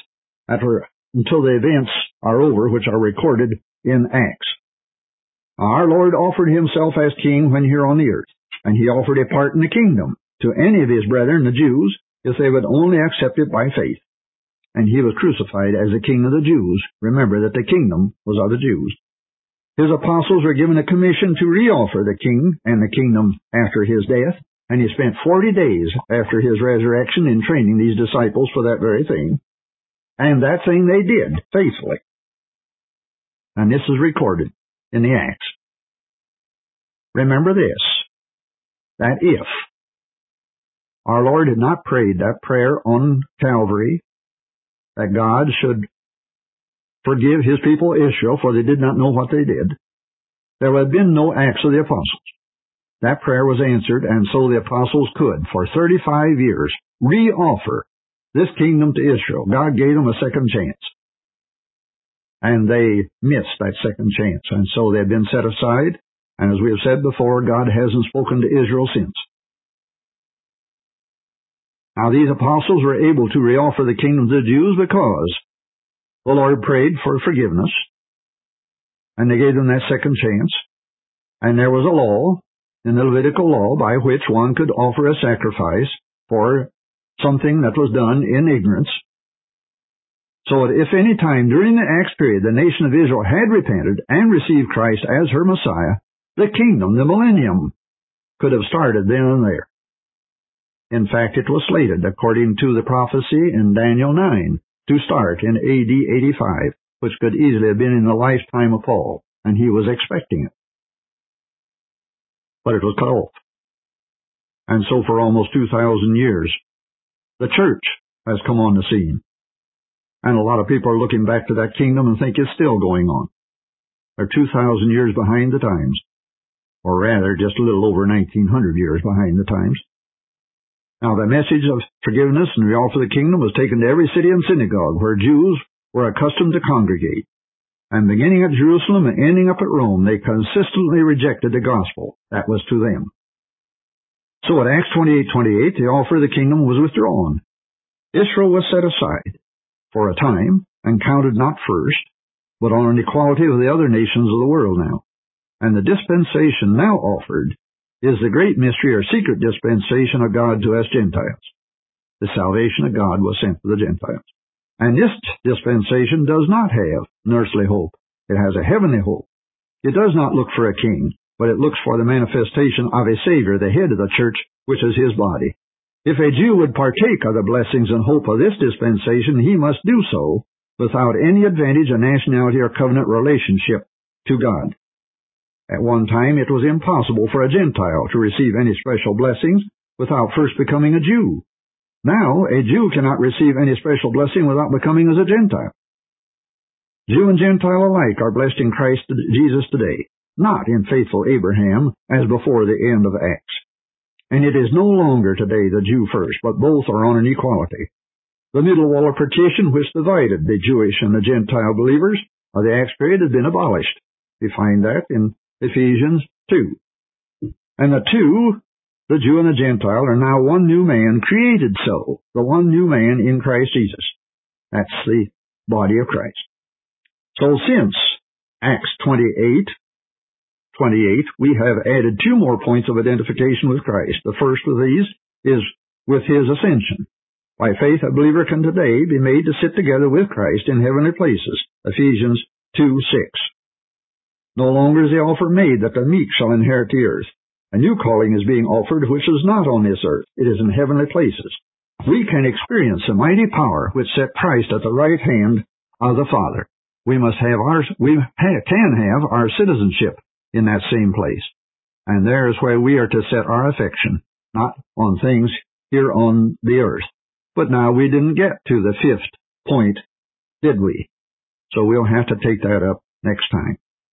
are over, which are recorded in Acts. Our Lord offered himself as king when here on the earth, and he offered a part in the kingdom to any of his brethren, the Jews, if they would only accept it by faith. And he was crucified as the king of the Jews. Remember that the kingdom was of the Jews. His apostles were given a commission to reoffer the king and the kingdom after his death, and he spent 40 days after his resurrection in training these disciples for that very thing. And that thing they did faithfully. And this is recorded in the Acts. Remember this. that if. Our Lord had not prayed that prayer on Calvary, that God should forgive His people Israel, for they did not know what they did. There would have been no Acts of the Apostles. That prayer was answered, and so the apostles could, for 35 years, re-offer this kingdom to Israel. God gave them a second chance. And they missed that second chance, and so they've been set aside, and as we have said before, God hasn't spoken to Israel since. Now, these apostles were able to re-offer the kingdom to the Jews because the Lord prayed for forgiveness, and they gave them that second chance, and there was a law, in the Levitical law, by which one could offer a sacrifice for something that was done in ignorance, so that if any time during the Acts period the nation of Israel had repented and received Christ as her Messiah, the kingdom, the millennium, could have started then and there. In fact, it was slated, according to the prophecy in Daniel 9, to start in AD 85, which could easily have been in the lifetime of Paul, and he was expecting it. But it was cut off. And so for almost 2,000 years, the church has come on the scene. And a lot of people are looking back to that kingdom and think it's still going on. They're 2,000 years behind the times. Or rather, just a little over 1,900 years behind the times. Now, the message of forgiveness and re-offer the kingdom was taken to every city and synagogue where Jews were accustomed to congregate. And beginning at Jerusalem and ending up at Rome, they consistently rejected the gospel. That was to them. So at Acts 28:28, the offer of the kingdom was withdrawn. Israel was set aside for a time and counted not first, but on an equality with the other nations of the world now. And the dispensation now offered is the great mystery or secret dispensation of God to us Gentiles. The salvation of God was sent to the Gentiles. And this dispensation does not have an earthly hope. It has a heavenly hope. It does not look for a king, but it looks for the manifestation of a Savior, the head of the church, which is His body. If a Jew would partake of the blessings and hope of this dispensation, he must do so without any advantage of nationality or covenant relationship to God. At one time, it was impossible for a Gentile to receive any special blessings without first becoming a Jew. Now, a Jew cannot receive any special blessing without becoming as a Gentile. Jew and Gentile alike are blessed in Christ Jesus today, not in faithful Abraham as before the end of Acts. And it is no longer today the Jew first, but both are on an equality. The middle wall of partition which divided the Jewish and the Gentile believers of the Acts period has been abolished. We find that in Ephesians 2. And the two, the Jew and the Gentile, are now one new man, created so, the one new man in Christ Jesus. That's the body of Christ. So since Acts 28, we have added two more points of identification with Christ. The first of these is with His ascension. By faith, a believer can today be made to sit together with Christ in heavenly places. Ephesians 2:6. No longer is the offer made that the meek shall inherit the earth. A new calling is being offered which is not on this earth. It is in heavenly places. We can experience the mighty power which set Christ at the right hand of the Father. We can have our citizenship in that same place. And there is where we are to set our affection, not on things here on the earth. But now we didn't get to the fifth point, did we? So we'll have to take that up next time.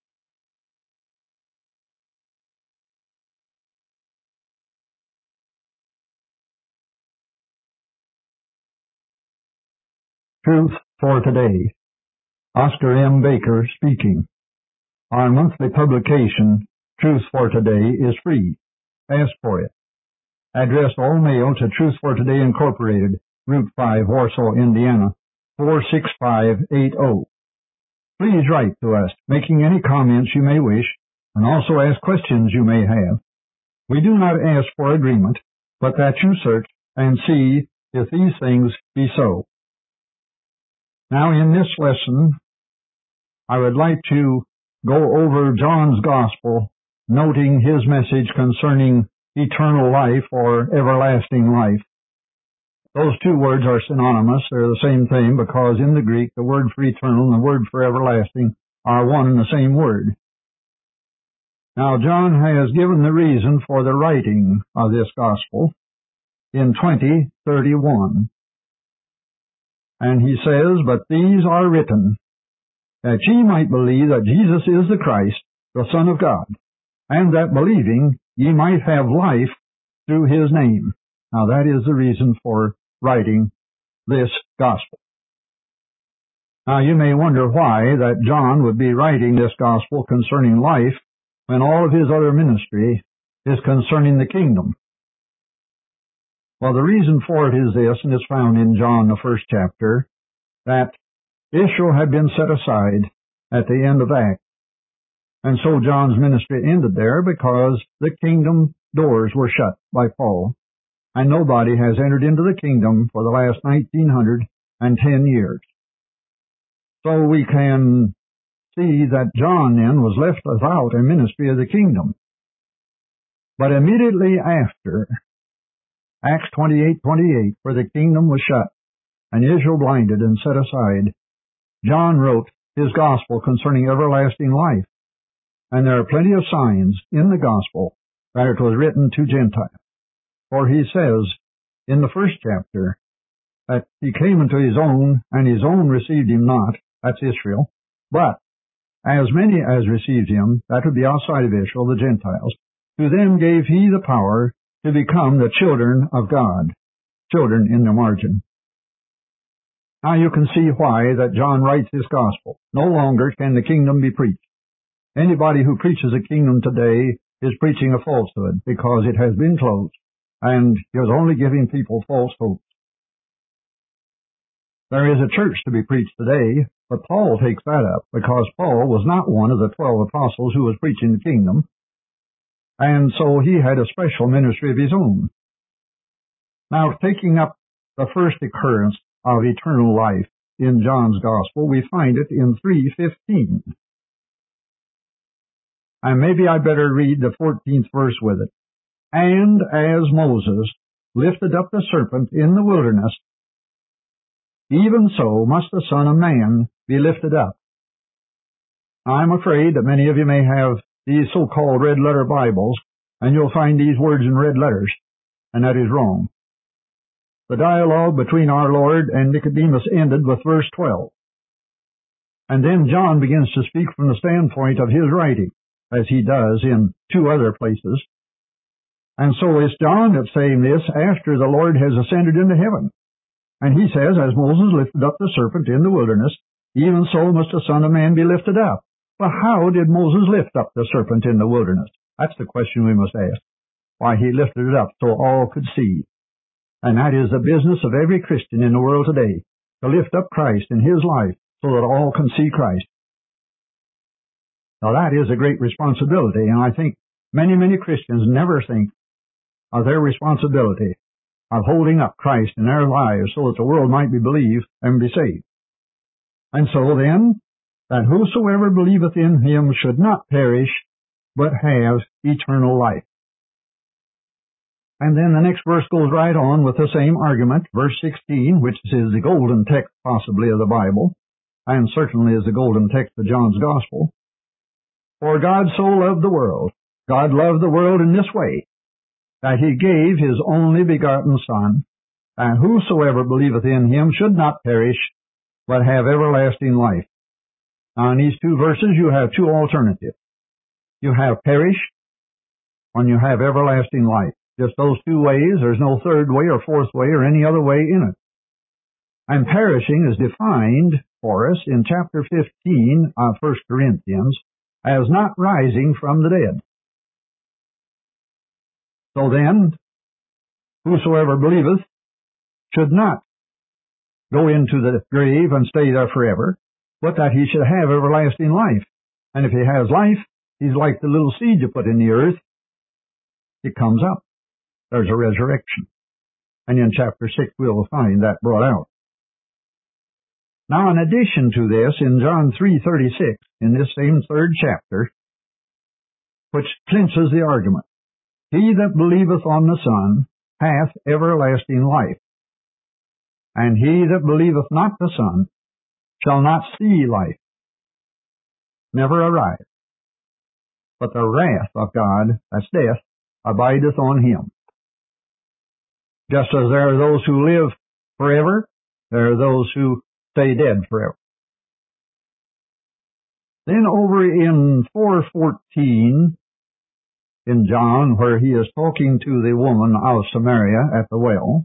Truth for Today. Oscar M. Baker speaking. Our monthly publication, Truth for Today, is free. Ask for it. Address all mail to Truth for Today Incorporated, Route 5, Warsaw, Indiana, 46580. Please write to us, making any comments you may wish, and also ask questions you may have. We do not ask for agreement, but that you search and see if these things be so. Now, in this lesson, I would like to go over John's Gospel, noting his message concerning eternal life or everlasting life. Those two words are synonymous. They're the same thing because in the Greek, the word for eternal and the word for everlasting are one and the same word. Now, John has given the reason for the writing of this gospel in 20:31. And he says, "But these are written, that ye might believe that Jesus is the Christ, the Son of God, and that believing ye might have life through his name." Now, that is the reason for writing this gospel. Now, you may wonder why that John would be writing this gospel concerning life when all of his other ministry is concerning the kingdom. Well, the reason for it is this, and it's found in John, the 1st chapter, that Israel had been set aside at the end of Acts. And so John's ministry ended there because the kingdom doors were shut by Paul, and nobody has entered into the kingdom for the last 1910 years. So we can see that John then was left without a ministry of the kingdom. But immediately after Acts 28:28, where the kingdom was shut and Israel blinded and set aside, John wrote his gospel concerning everlasting life. And there are plenty of signs in the gospel that it was written to Gentiles. For he says in the 1st chapter that he came unto his own, and his own received him not, that's Israel, but as many as received him, that would be outside of Israel, the Gentiles, to them gave he the power to become the children of God, children in the margin. Now you can see why that John writes this gospel. No longer can the kingdom be preached. Anybody who preaches a kingdom today is preaching a falsehood because it has been closed and is only giving people false hope. There is a church to be preached today, but Paul takes that up because Paul was not one of the 12 apostles who was preaching the kingdom, and so he had a special ministry of his own. Now, taking up the first occurrence of eternal life in John's gospel, we find it in 3:15. And maybe I better read the 14th verse with it. "And as Moses lifted up the serpent in the wilderness, even so must the Son of Man be lifted up." I'm afraid that many of you may have these so-called red letter Bibles, and you'll find these words in red letters, and that is wrong. The dialogue between our Lord and Nicodemus ended with verse 12. And then John begins to speak from the standpoint of his writing, as he does in 2 other places. And so it's John that's saying this after the Lord has ascended into heaven. And he says, "As Moses lifted up the serpent in the wilderness, even so must the Son of Man be lifted up." Well, how did Moses lift up the serpent in the wilderness? That's the question we must ask. Why, he lifted it up so all could see. And that is the business of every Christian in the world today, to lift up Christ in his life so that all can see Christ. Now that is a great responsibility, and I think many Christians never think of their responsibility of holding up Christ in their lives so that the world might be believed and be saved. And so then, that whosoever believeth in him should not perish, but have eternal life. And then the next verse goes right on with the same argument, verse 16, which is the golden text possibly of the Bible, and certainly is the golden text of John's Gospel. "For God so loved the world." God loved the world in this way, that he gave his only begotten Son, and whosoever believeth in him should not perish, but have everlasting life. Now in these 2 verses you have 2 alternatives. You have perish, and you have everlasting life. Just those 2 ways. There's no third way or fourth way or any other way in it. And perishing is defined for us in chapter 15 of 1 Corinthians as not rising from the dead. So then, whosoever believeth should not go into the grave and stay there forever, but that he should have everlasting life. And if he has life, he's like the little seed you put in the earth. It comes up. There's a resurrection. And in chapter 6 we'll find that brought out. Now in addition to this, in John 3:36, in this same 3rd chapter, which clinches the argument, "He that believeth on the Son hath everlasting life, and he that believeth not the Son shall not see life," never arrive. but the wrath of God, that's death, abideth on him. Just as there are those who live forever, there are those who stay dead forever. Then over in 4:14 in John, where he is talking to the woman of Samaria at the well,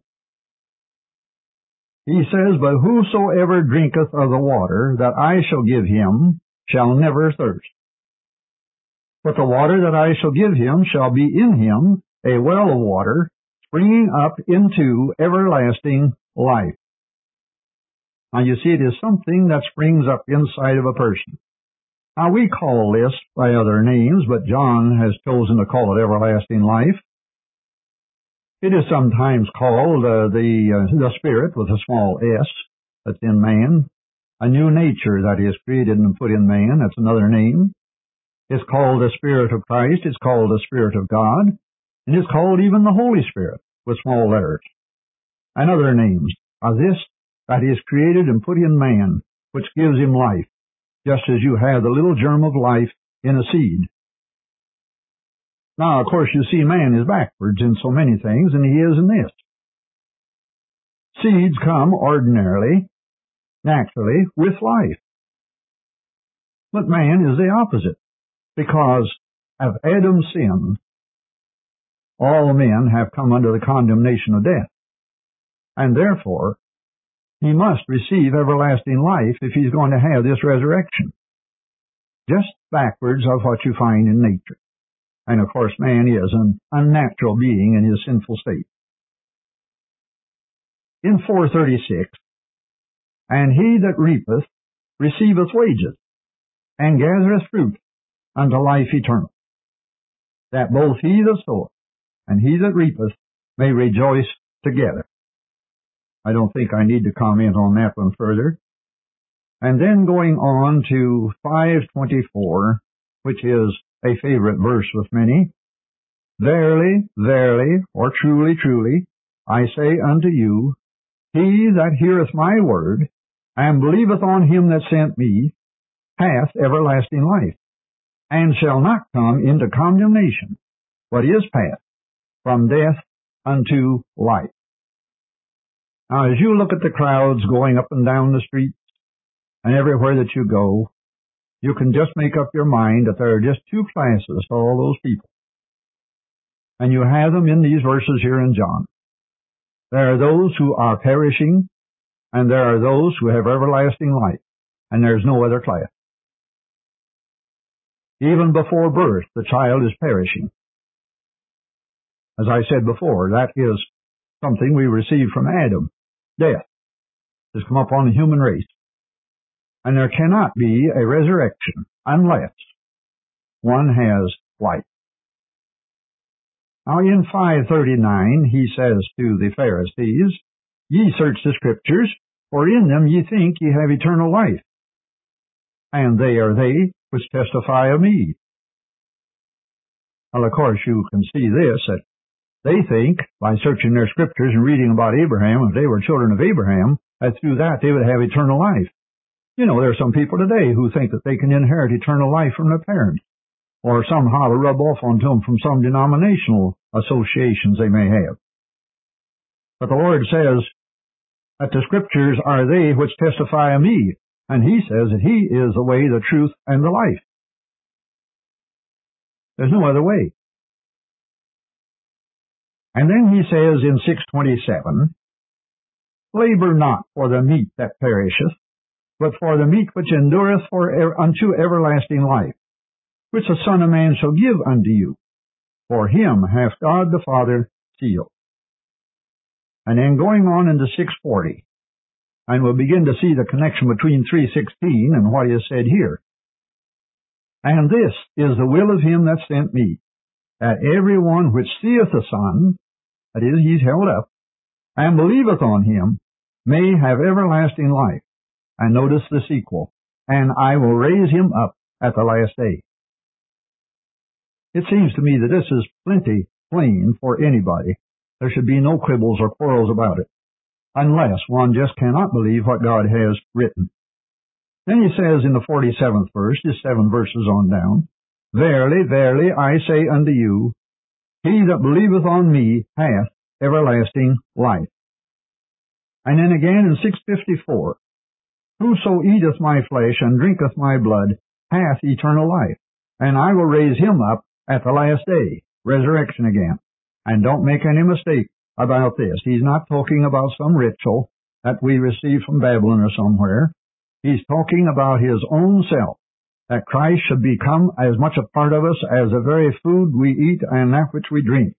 he says, "But whosoever drinketh of the water that I shall give him shall never thirst. But the water that I shall give him shall be in him a well of water, springing up into everlasting life." Now you see, it is something that springs up inside of a person. Now we call this by other names, but John has chosen to call it everlasting life. It is sometimes called the Spirit with a small s that's in man, a new nature that is created and put in man, that's another name. It's called the Spirit of Christ, it's called the Spirit of God, and it's called even the Holy Spirit with small letters. And other names are this that is created and put in man, which gives him life, just as you have the little germ of life in a seed. Now, of course, you see man is backwards in so many things, and he is in this. Seeds come ordinarily, naturally, with life. But man is the opposite, because of Adam's sin, all men have come under the condemnation of death. And therefore, he must receive everlasting life if he's going to have this resurrection. Just backwards of what you find in nature. And of course, man is an unnatural being in his sinful state. In 4:36, "And he that reapeth receiveth wages, and gathereth fruit unto life eternal, that both he that soweth and he that reapeth may rejoice together." I don't think I need to comment on that one further. And then going on to 5:24, which is a favorite verse with many, "Verily, verily, or truly, truly, I say unto you, he that heareth my word, and believeth on him that sent me, hath everlasting life, and shall not come into condemnation, but is passed from death unto life." Now, as you look at the crowds going up and down the streets, and everywhere that you go, you can just make up your mind that there are just two classes to all those people. And you have them in these verses here in John. There are those who are perishing, and there are those who have everlasting life, and there's no other class. Even before birth, the child is perishing. As I said before, that is something we received from Adam. Death has come upon the human race. And there cannot be a resurrection unless one has life. Now in 5:39, he says to the Pharisees, "Ye search the Scriptures, for in them ye think ye have eternal life. And they are they which testify of me." Well, of course, you can see this, that they think, by searching their Scriptures and reading about Abraham, if they were children of Abraham, that through that they would have eternal life. You know, there are some people today who think that they can inherit eternal life from their parents, or somehow to rub off onto them from some denominational associations they may have. But the Lord says that the Scriptures are they which testify of me, and He says that He is the way, the truth, and the life. There's no other way. And then He says in 6:27, "Labor not for the meat that perisheth, but for the meat which endureth unto everlasting life, which the Son of Man shall give unto you. For him hath God the Father sealed." And then going on into 6:40, and we'll begin to see the connection between 3:16 and what is said here. "And this is the will of him that sent me, that every one which seeth the Son," that is, he's held up, "and believeth on him, may have everlasting life." And notice the sequel, "and I will raise him up at the last day." It seems to me that this is plenty plain for anybody. There should be no quibbles or quarrels about it, unless one just cannot believe what God has written. Then he says in the 47th verse, just 7 verses on down, Verily, verily, I say unto you, he that believeth on me hath everlasting life. And then again in 6:54, whoso eateth my flesh and drinketh my blood hath eternal life, and I will raise him up at the last day. Resurrection again. And don't make any mistake about this. He's not talking about some ritual that we received from Babylon or somewhere. He's talking about his own self, that Christ should become as much a part of us as the very food we eat and that which we drink.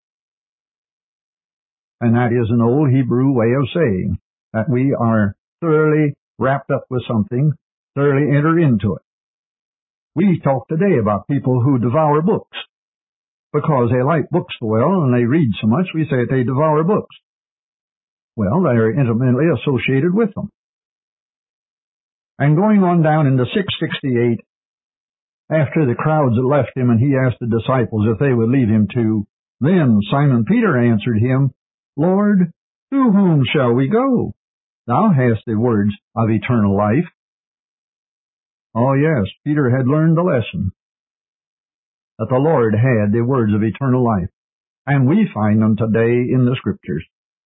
And that is an old Hebrew way of saying that we are thoroughly wrapped up with something, thoroughly enter into it. We talk today about people who devour books. Because they like books so well and they read so much, we say they devour books. Well, they're intimately associated with them. And going on down into 6:68, after the crowds had left him and he asked the disciples if they would leave him too, then Simon Peter answered him, Lord, to whom shall we go? Thou hast the words of eternal life. Oh yes, Peter had learned the lesson, that the Lord had the words of eternal life. And we find them today in the Scriptures.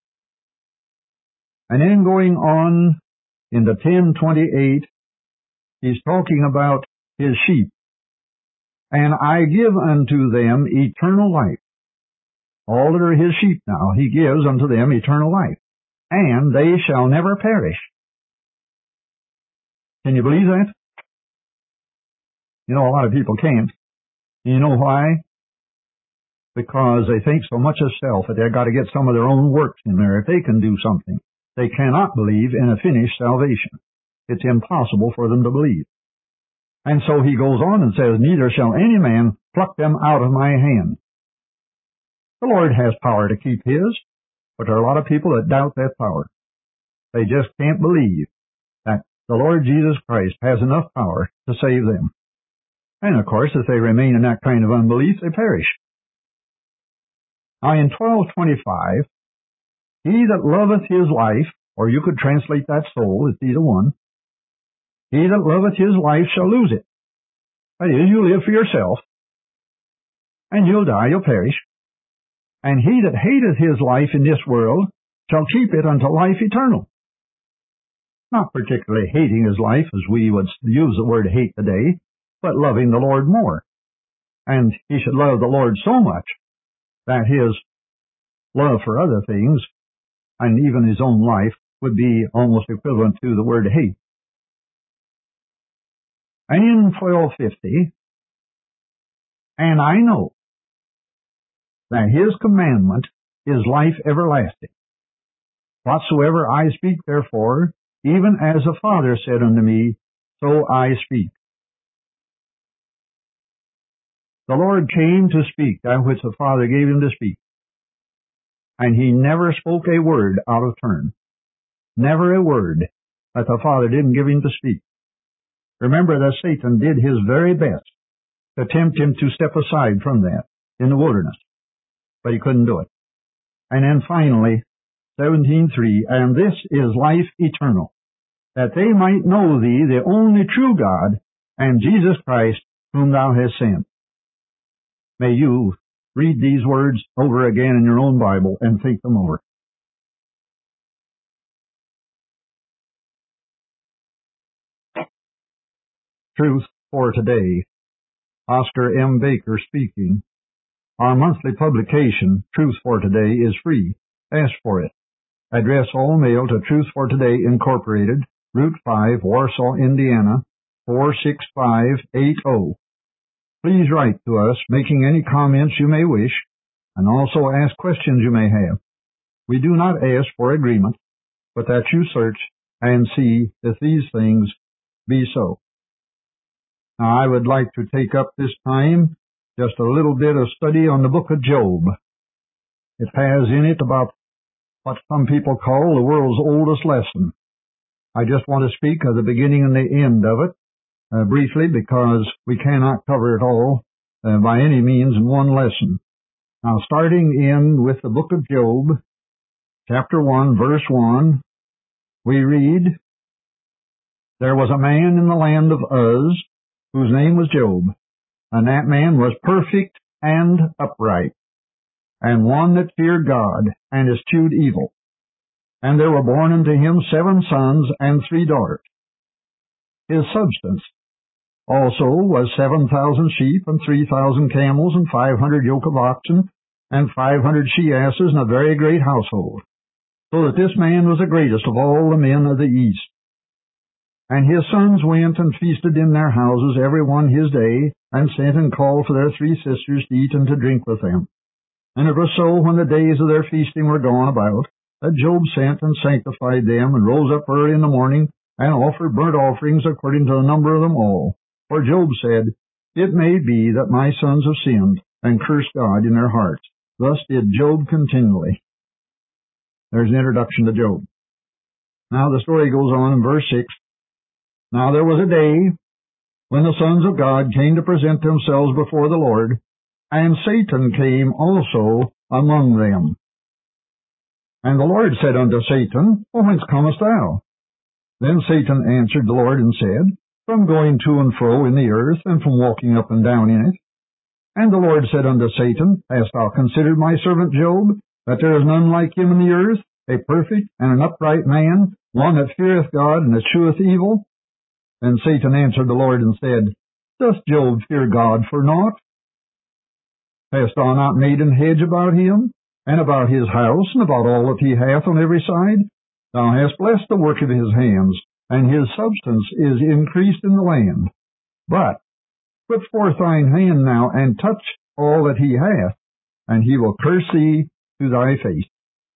And then going on into 10:28, he's talking about his sheep. And I give unto them eternal life. All that are his sheep now, he gives unto them eternal life. And they shall never perish. Can you believe that? You know, a lot of people can't. You know why? Because they think so much of self that they've got to get some of their own works in there if they can do something. They cannot believe in a finished salvation. It's impossible for them to believe. And so he goes on and says, neither shall any man pluck them out of my hand. The Lord has power to keep his, but there are a lot of people that doubt that power. They just can't believe that the Lord Jesus Christ has enough power to save them. And of course, if they remain in that kind of unbelief, they perish. Now in 12:25, he that loveth his life, or you could translate that soul, it's either one, he that loveth his life shall lose it. That is, you live for yourself, and you'll die, you'll perish. And he that hateth his life in this world shall keep it unto life eternal. Not particularly hating his life, as we would use the word hate today, but loving the Lord more. And he should love the Lord so much that his love for other things, and even his own life, would be almost equivalent to the word hate. And in 12:50, and I know that his commandment is life everlasting. Whatsoever I speak, therefore, even as the Father said unto me, so I speak. The Lord came to speak that which the Father gave him to speak. And he never spoke a word out of turn. Never a word that the Father didn't give him to speak. Remember that Satan did his very best to tempt him to step aside from that in the wilderness. But he couldn't do it. And then finally, 17:3, and this is life eternal, that they might know thee, the only true God, and Jesus Christ, whom thou hast sent. May you read these words over again in your own Bible and think them over. Truth for Today. Oscar M. Baker speaking. Our monthly publication, Truth for Today, is free. Ask for it. Address all mail to Truth for Today Incorporated, Route 5, Warsaw, Indiana, 46580. Please write to us, making any comments you may wish, and also ask questions you may have. We do not ask for agreement, but that you search and see if these things be so. Now, I would like to take up this time just a little bit of study on the book of Job. It has in it about what some people call the world's oldest lesson. I just want to speak of the beginning and the end of it briefly, because we cannot cover it all by any means in one lesson. Now, starting in with the book of Job, chapter 1, verse 1, we read, There was a man in the land of Uz, whose name was Job, and that man was perfect and upright, and one that feared God, and eschewed evil. And there were born unto him 7 sons and 3 daughters. His substance also was 7,000 sheep, and 3,000 camels, and 500 yoke of oxen, and 500 she-asses, and a very great household, so that this man was the greatest of all the men of the east. And his sons went and feasted in their houses, every one his day, and sent and called for their 3 sisters to eat and to drink with them. And it was so, when the days of their feasting were gone about, that Job sent and sanctified them, and rose up early in the morning, and offered burnt offerings according to the number of them all. For Job said, It may be that my sons have sinned, and cursed God in their hearts. Thus did Job continually. There's an introduction to Job. Now the story goes on in verse 6. Now there was a day when the sons of God came to present themselves before the Lord, and Satan came also among them. And the Lord said unto Satan, Whence comest thou? Then Satan answered the Lord and said, From going to and fro in the earth, and from walking up and down in it. And the Lord said unto Satan, Hast thou considered my servant Job, that there is none like him in the earth, a perfect and an upright man, one that feareth God and escheweth evil? And Satan answered the Lord and said, Doth Job fear God for naught? Hast thou not made an hedge about him, and about his house, and about all that he hath on every side? Thou hast blessed the work of his hands, and his substance is increased in the land. But put forth thine hand now, and touch all that he hath, and he will curse thee to thy face.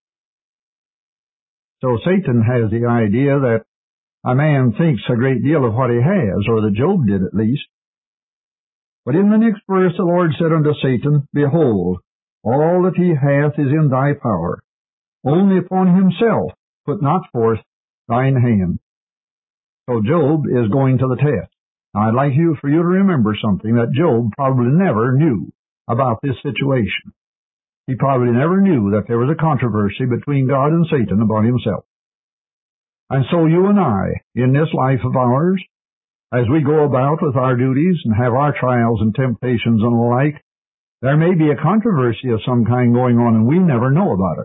So Satan has the idea that a man thinks a great deal of what he has, or that Job did at least. But in the next verse the Lord said unto Satan, Behold, all that he hath is in thy power. Only upon himself put not forth thine hand. So Job is going to the test. Now I'd like for you to remember something that Job probably never knew about this situation. He probably never knew that there was a controversy between God and Satan about himself. And so you and I, in this life of ours, as we go about with our duties and have our trials and temptations and the like, there may be a controversy of some kind going on, and we never know about it.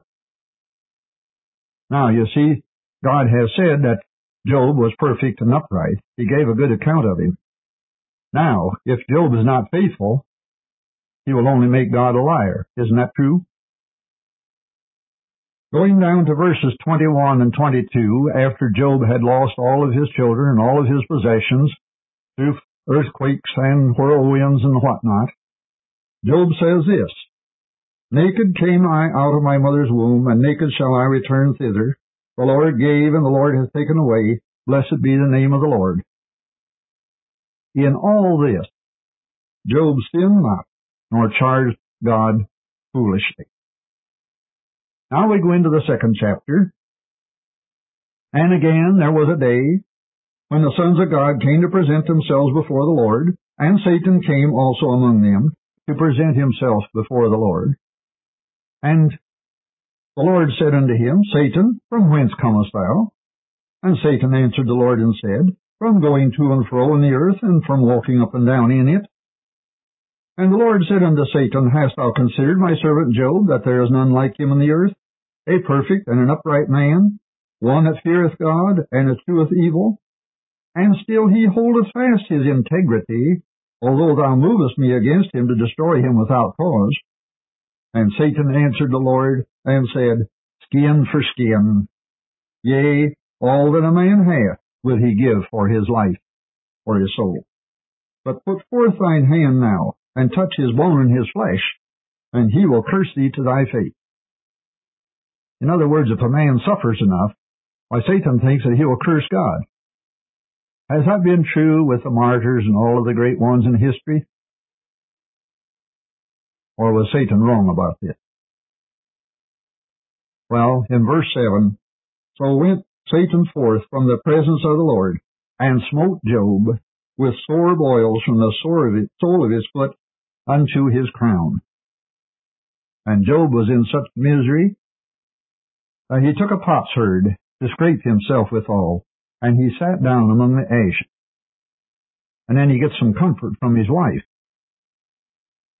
Now, you see, God has said that Job was perfect and upright. He gave a good account of him. Now, if Job is not faithful, he will only make God a liar. Isn't that true? Going down to verses 21 and 22, after Job had lost all of his children and all of his possessions through earthquakes and whirlwinds and whatnot, Job says this, Naked came I out of my mother's womb, and naked shall I return thither. The Lord gave, and the Lord hath taken away. Blessed be the name of the Lord. In all this, Job sinned not, nor charged God foolishly. Now we go into the second chapter. And again there was a day when the sons of God came to present themselves before the Lord, and Satan came also among them to present himself before the Lord. And the Lord said unto him, Satan, from whence comest thou? And Satan answered the Lord and said, From going to and fro in the earth, and from walking up and down in it. And the Lord said unto Satan, Hast thou considered my servant Job, that there is none like him in the earth, a perfect and an upright man, one that feareth God, and escheweth evil? And still he holdeth fast his integrity, although thou movest me against him to destroy him without cause. And Satan answered the Lord, and said, Skin for skin. Yea, all that a man hath will he give for his life, for his soul. But put forth thine hand now, and touch his bone and his flesh, and he will curse thee to thy face. In other words, if a man suffers enough, why Satan thinks that he will curse God. Has that been true with the martyrs and all of the great ones in history? Or was Satan wrong about this? Well, in verse 7, So went Satan forth from the presence of the Lord, and smote Job with sore boils from the sole of his foot unto his crown. And Job was in such misery that he took a potsherd to scrape himself withal, and he sat down among the ashes. And then he gets some comfort from his wife.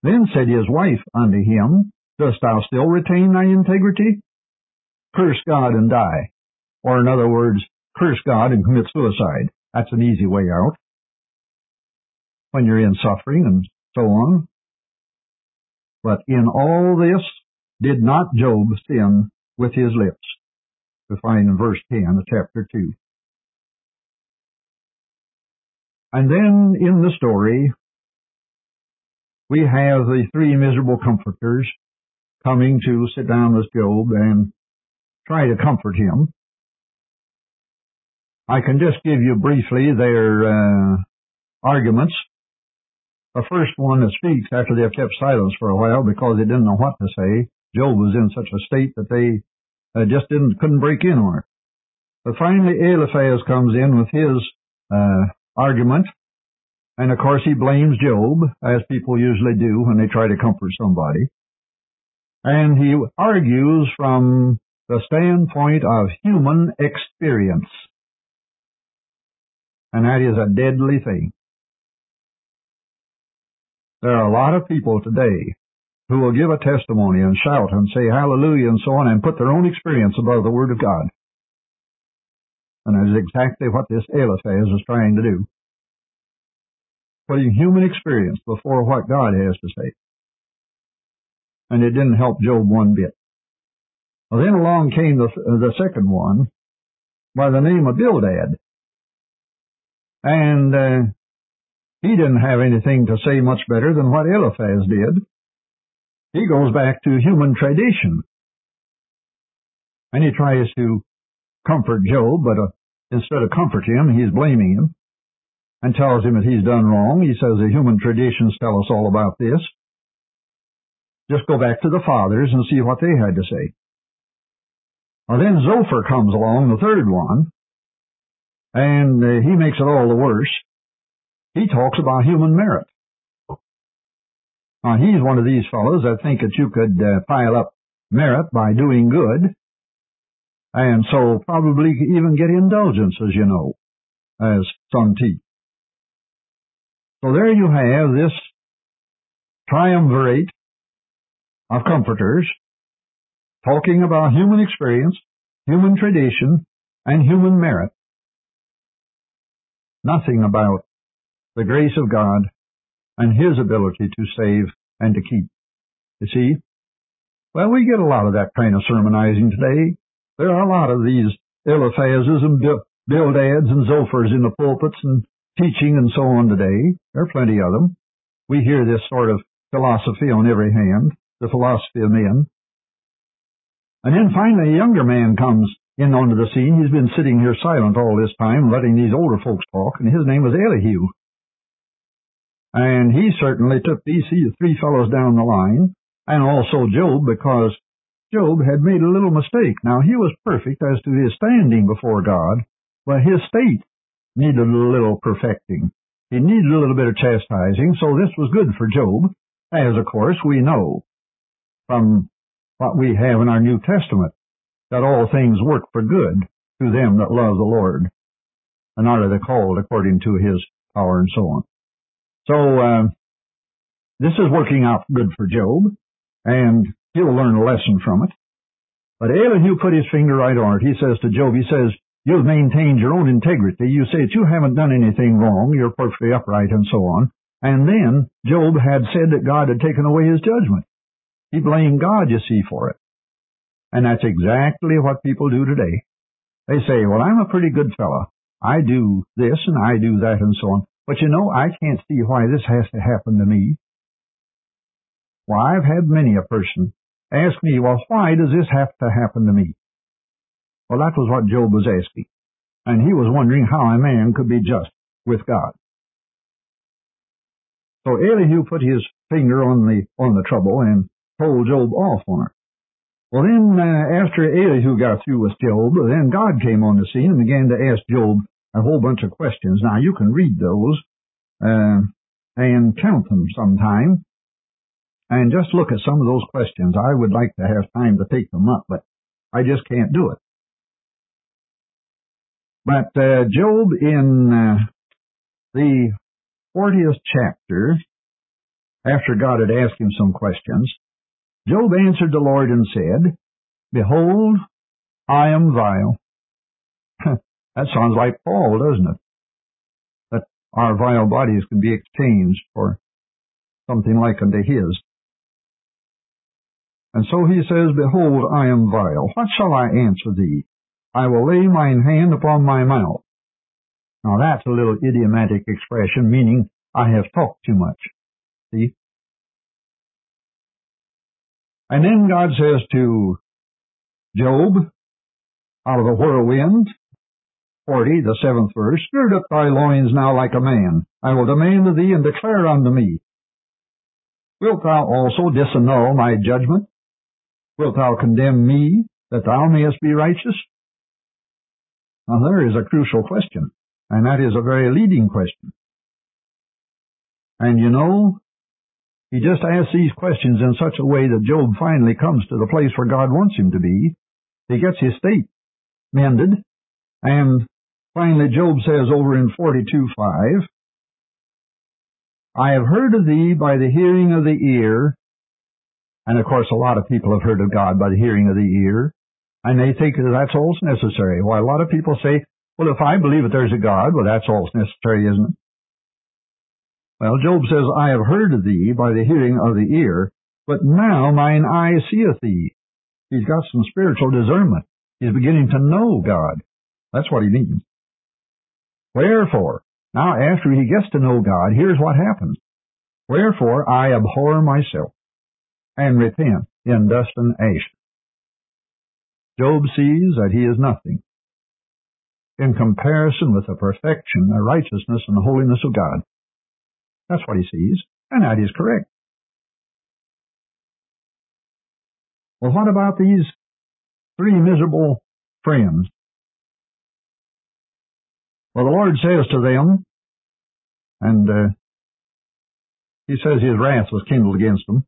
Then said his wife unto him, Dost thou still retain thy integrity? Curse God and die. Or in other words, curse God and commit suicide. That's an easy way out when you're in suffering and so on. But in all this did not Job sin with his lips. We find in verse 10 of chapter 2. And then in the story, we have the three miserable comforters coming to sit down with Job and try to comfort him. I can just give you briefly their arguments. The first one that speaks after they have kept silence for a while because they didn't know what to say. Job was in such a state that they just couldn't break in on it. But finally Eliphaz comes in with his argument, and of course he blames Job, as people usually do when they try to comfort somebody. And he argues from the standpoint of human experience. And that is a deadly thing. There are a lot of people today who will give a testimony and shout and say hallelujah and so on and put their own experience above the Word of God. And that is exactly what this Eliphaz is trying to do. Putting human experience before what God has to say. And it didn't help Job one bit. Well, then along came the second one by the name of Bildad. And he didn't have anything to say much better than what Eliphaz did. He goes back to human tradition. And he tries to comfort Job, but instead of comfort him, he's blaming him and tells him that he's done wrong. He says the human traditions tell us all about this. Just go back to the fathers and see what they had to say. Well, then Zophar comes along, the third one, and he makes it all the worse. He talks about human merit. Now, he's one of these fellows that think that you could pile up merit by doing good, and so probably even get indulgences, you know, as some teach. So there you have this triumvirate of comforters talking about human experience, human tradition, and human merit. Nothing about the grace of God and His ability to save and to keep. You see? Well, we get a lot of that kind of sermonizing today. There are a lot of these Eliphazes and Bildads and Zophars in the pulpits and teaching and so on today. There are plenty of them. We hear this sort of philosophy on every hand, the philosophy of men. And then finally a younger man comes in onto the scene. He's been sitting here silent all this time, letting these older folks talk, and his name was Elihu. And he certainly took these three fellows down the line, and also Job, because Job had made a little mistake. Now, he was perfect as to his standing before God, but his state needed a little perfecting. He needed a little bit of chastising, so this was good for Job, as, of course, we know from what we have in our New Testament, that all things work for good to them that love the Lord, and are they called according to His power and so on. So, this is working out good for Job, and he'll learn a lesson from it. But Elihu put his finger right on it. He says to Job, he says, you've maintained your own integrity. You say that you haven't done anything wrong. You're perfectly upright and so on. And then Job had said that God had taken away his judgment. He blamed God, you see, for it. And that's exactly what people do today. They say, well, I'm a pretty good fellow. I do this and I do that and so on. But you know, I can't see why this has to happen to me. Well, I've had many a person ask me, well, why does this have to happen to me? Well, that was what Job was asking. And he was wondering how a man could be just with God. So Elihu put his finger on the trouble and told Job off on it. Well, then, after Elihu got through with Job, then God came on the scene and began to ask Job a whole bunch of questions. Now, you can read those and count them sometime and just look at some of those questions. I would like to have time to take them up, but I just can't do it. But Job in the 40th chapter after God had asked him some questions, Job answered the Lord and said, Behold, I am vile. That sounds like Paul, doesn't it? That our vile bodies can be exchanged for something like unto his. And so he says, Behold, I am vile. What shall I answer thee? I will lay mine hand upon my mouth. Now that's a little idiomatic expression, meaning I have talked too much. See? And then God says to Job, out of the whirlwind, 40, the 7th verse, Gird up thy loins now like a man. I will demand of thee and declare unto me. Wilt thou also disannul my judgment? Wilt thou condemn me, that thou mayest be righteous? Now there is a crucial question, and that is a very leading question. And you know, he just asks these questions in such a way that Job finally comes to the place where God wants him to be. He gets his state mended, and finally Job says over in 42:5, I have heard of thee by the hearing of the ear. And of course a lot of people have heard of God by the hearing of the ear, and they think that that's all that's necessary. Why, a lot of people say, well, if I believe that there's a God, well, that's all that's necessary, isn't it? Well, Job says, I have heard of thee by the hearing of the ear, but now mine eye seeth thee. He's got some spiritual discernment. He's beginning to know God. That's what he means. Wherefore, now after he gets to know God, here's what happens. Wherefore I abhor myself, and repent in dust and ash. Job sees that he is nothing in comparison with the perfection, the righteousness, and the holiness of God. That's what he sees, and that is correct. Well, what about these 3 miserable friends? Well, the Lord says to them, and he says his wrath was kindled against them.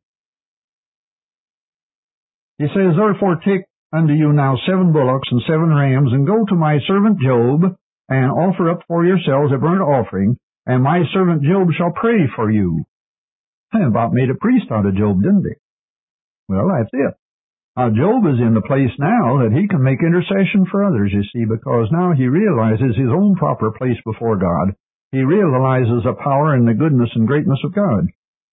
He says, Therefore take unto you now 7 bullocks and 7 rams, and go to my servant Job, and offer up for yourselves a burnt offering, and my servant Job shall pray for you. They about made a priest out of Job, didn't they? Well, that's it. Now, Job is in the place now that he can make intercession for others, you see, because now he realizes his own proper place before God. He realizes the power and the goodness and greatness of God.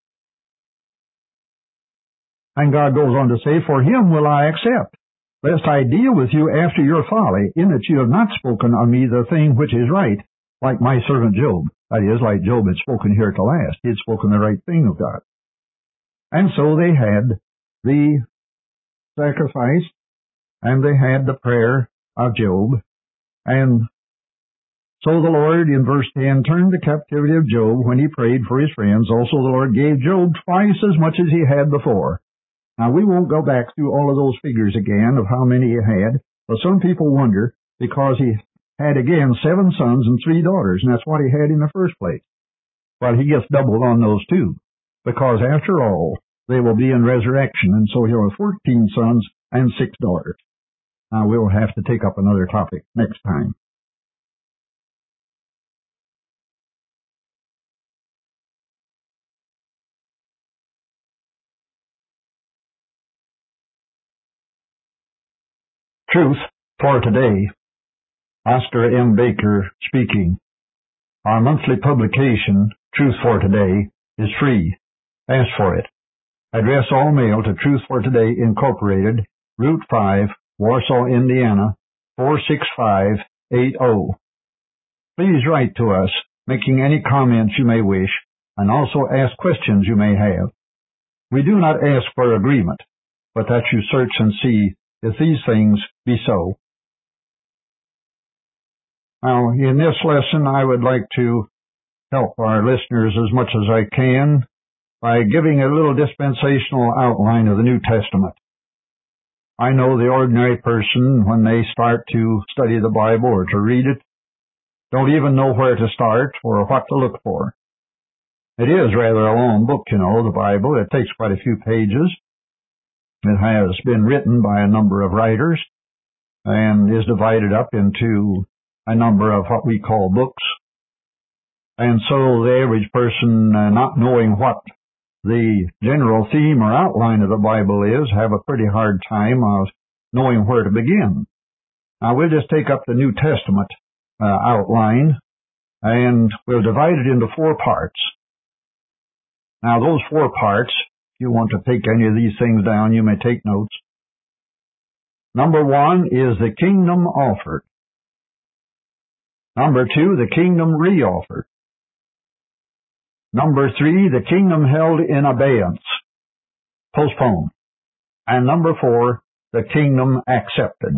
And God goes on to say, For him will I accept, lest I deal with you after your folly, in that you have not spoken of me the thing which is right, like my servant Job. That is, like Job had spoken here at the last. He had spoken the right thing of God. And so they had the sacrifice, and they had the prayer of Job. And so the Lord, in verse 10, turned the captivity of Job when he prayed for his friends. Also the Lord gave Job twice as much as he had before. Now, we won't go back through all of those figures again of how many he had, but some people wonder, because he had again 7 sons and 3 daughters, and that's what he had in the first place. Well, he gets doubled on those too, because after all, they will be in resurrection, and so he'll have 14 sons and 6 daughters. Now, we'll have to take up another topic next time. Truth for today. Oscar M. Baker speaking. Our monthly publication, Truth for Today, is free. Ask for it. Address all mail to Truth for Today, Incorporated, Route 5, Warsaw, Indiana, 46580. Please write to us, making any comments you may wish, and also ask questions you may have. We do not ask for agreement, but that you search and see if these things be so. Now, in this lesson, I would like to help our listeners as much as I can by giving a little dispensational outline of the New Testament. I know the ordinary person, when they start to study the Bible or to read it, don't even know where to start or what to look for. It is rather a long book, you know, the Bible. It takes quite a few pages. It has been written by a number of writers and is divided up into a number of what we call books. And so the average person, not knowing what the general theme or outline of the Bible is, have a pretty hard time of knowing where to begin. Now, we'll just take up the New Testament outline, and we'll divide it into 4 parts. Now, those 4 parts, if you want to take any of these things down, you may take notes. Number 1 is the kingdom offered. Number 2, the kingdom re-offered. Number 3, the kingdom held in abeyance, postponed. And number 4, the kingdom accepted.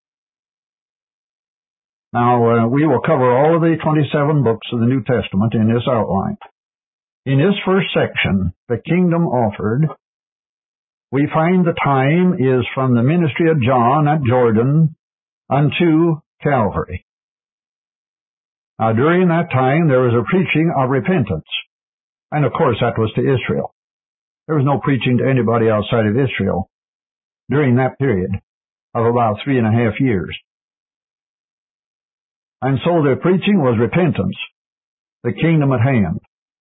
Now, we will cover all of the 27 books of the New Testament in this outline. In this first section, the kingdom offered, we find the time is from the ministry of John at Jordan unto Calvary. Now, during that time, there was a preaching of repentance. And, of course, that was to Israel. There was no preaching to anybody outside of Israel during that period of about 3.5 years. And so the preaching was repentance, the kingdom at hand.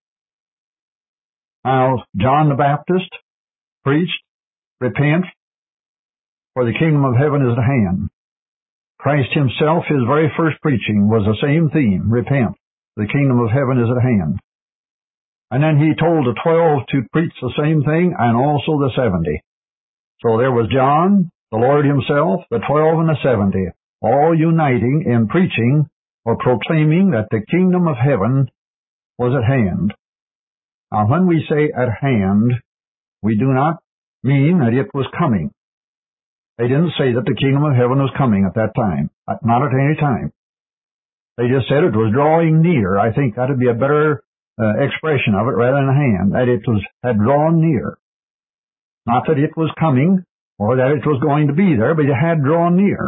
Now, John the Baptist preached, repent, for the kingdom of heaven is at hand. Christ himself, his very first preaching was the same theme, repent, the kingdom of heaven is at hand. And then he told the 12 to preach the same thing, and also the 70. So there was John, the Lord himself, the 12 and the 70, all uniting in preaching or proclaiming that the kingdom of heaven was at hand. Now, when we say at hand, we do not mean that it was coming. They didn't say that the kingdom of heaven was coming at that time, not at any time. They just said it was drawing near. I think that would be a better expression of it rather than hand, that it had drawn near. Not that it was coming or that it was going to be there, but it had drawn near.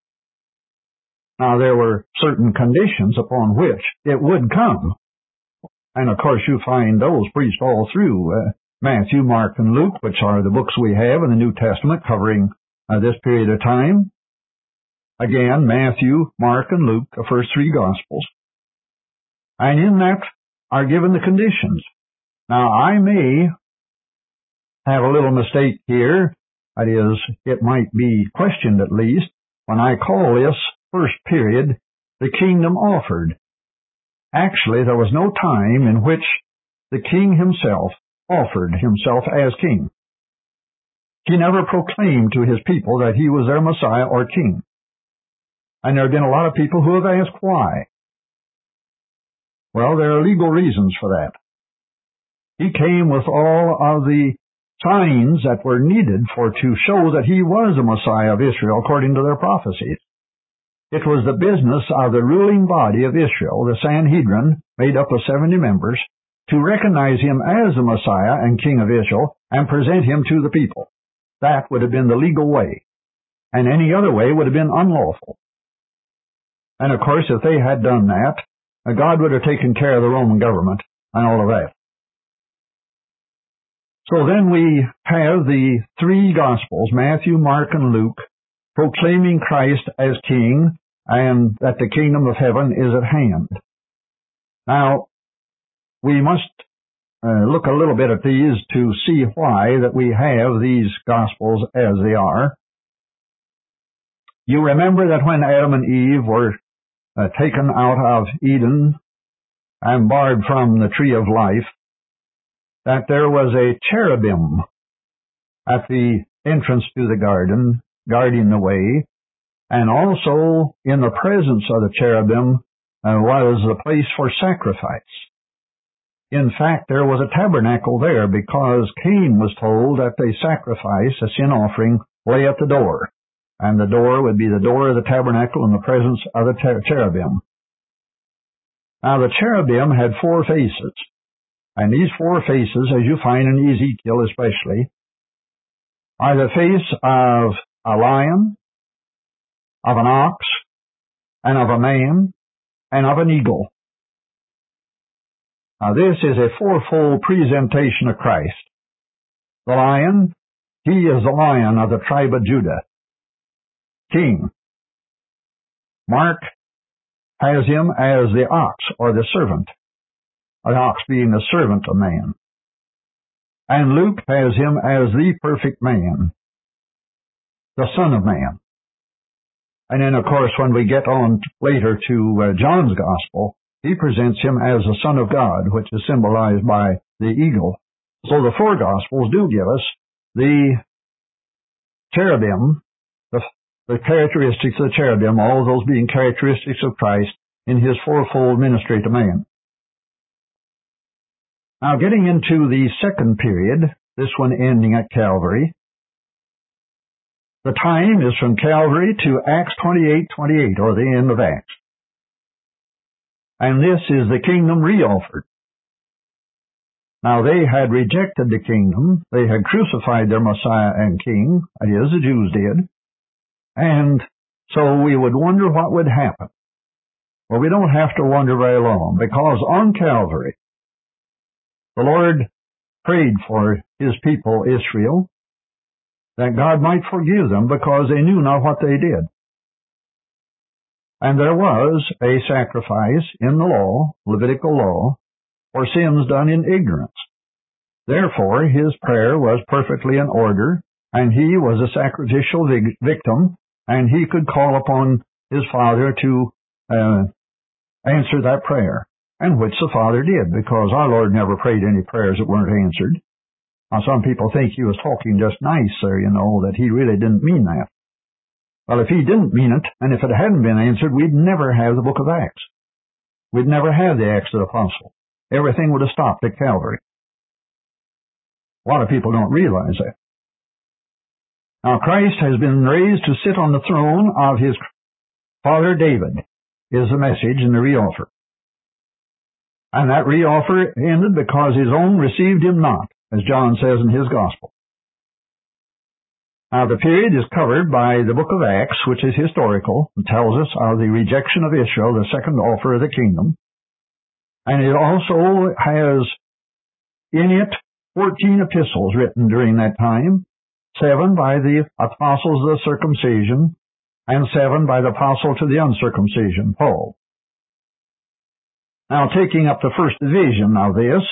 Now, there were certain conditions upon which it would come. And, of course, you find those preached all through Matthew, Mark, and Luke, which are the books we have in the New Testament covering this period of time. Again, Matthew, Mark, and Luke, the first 3 Gospels. And in that are given the conditions. Now, I may have a little mistake here. That is, it might be questioned at least when I call this first period the kingdom offered. Actually, there was no time in which the king himself offered himself as king. He never proclaimed to his people that he was their Messiah or king. And there have been a lot of people who have asked why. Well, there are legal reasons for that. He came with all of the signs that were needed to show that he was the Messiah of Israel according to their prophecies. It was the business of the ruling body of Israel, the Sanhedrin, made up of 70 members, to recognize him as the Messiah and King of Israel and present him to the people. That would have been the legal way. And any other way would have been unlawful. And of course, if they had done that, God would have taken care of the Roman government and all of that. So then we have the 3 Gospels, Matthew, Mark, and Luke, proclaiming Christ as King and that the kingdom of heaven is at hand. Now, we must look a little bit at these to see why that we have these Gospels as they are. You remember that when Adam and Eve were taken out of Eden and barred from the tree of life, that there was a cherubim at the entrance to the garden, guarding the way, and also in the presence of the cherubim was the place for sacrifice. In fact, there was a tabernacle there because Cain was told that the sacrifice, a sin offering, lay at the door. And the door would be the door of the tabernacle in the presence of the cherubim. Now, the cherubim had 4 faces. And these 4 faces, as you find in Ezekiel especially, are the face of a lion, of an ox, and of a man, and of an eagle. Now, this is a 4-fold presentation of Christ. The lion, he is the lion of the tribe of Judah. King. Mark has him as the ox or the servant, an ox being the servant of man. And Luke has him as the perfect man, the Son of Man. And then, of course, when we get on later to John's Gospel, he presents him as the Son of God, which is symbolized by the eagle. So the four Gospels do give us the cherubim, the characteristics of the cherubim, all of those being characteristics of Christ in his fourfold ministry to man. Now, getting into the second period, this one ending at Calvary, the time is from Calvary to Acts 28:28, or the end of Acts. And this is the kingdom reoffered. Now, they had rejected the kingdom. They had crucified their Messiah and King, that is, the Jews did. And so we would wonder what would happen. Well, we don't have to wonder very long, because on Calvary, the Lord prayed for his people, Israel, that God might forgive them because they knew not what they did. And there was a sacrifice in the law, Levitical law, for sins done in ignorance. Therefore, his prayer was perfectly in order, and he was a sacrificial victim, and he could call upon his Father to answer that prayer, and which the Father did, because our Lord never prayed any prayers that weren't answered. Now, some people think he was talking just nice there, that he really didn't mean that. Well, if he didn't mean it, and if it hadn't been answered, we'd never have the book of Acts. We'd never have the Acts of the Apostles. Everything would have stopped at Calvary. A lot of people don't realize that. Now, Christ has been raised to sit on the throne of his father David, is the message in the reoffer. And that reoffer ended because his own received him not, as John says in his Gospel. Now, the period is covered by the book of Acts, which is historical, and tells us of the rejection of Israel, the second offer of the kingdom. And it also has in it 14 epistles written during that time, 7 by the apostles of the circumcision, and 7 by the apostle to the uncircumcision, Paul. Now, taking up the first division of this,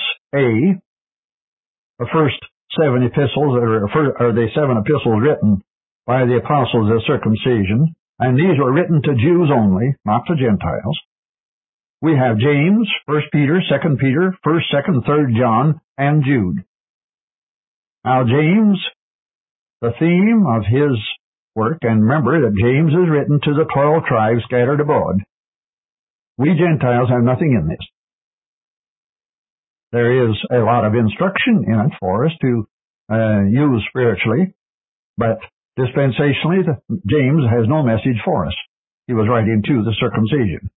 the first 7 epistles, or the 7 epistles written by the apostles of the circumcision, and these were written to Jews only, not to Gentiles. We have James, 1 Peter, 2 Peter, 1, 2, 3 John, and Jude. Now, James, the theme of his work, and remember that James is written to the 12 tribes scattered abroad. We Gentiles have nothing in this. There is a lot of instruction in it for us to use spiritually, but dispensationally, James has no message for us. He was writing to the circumcision.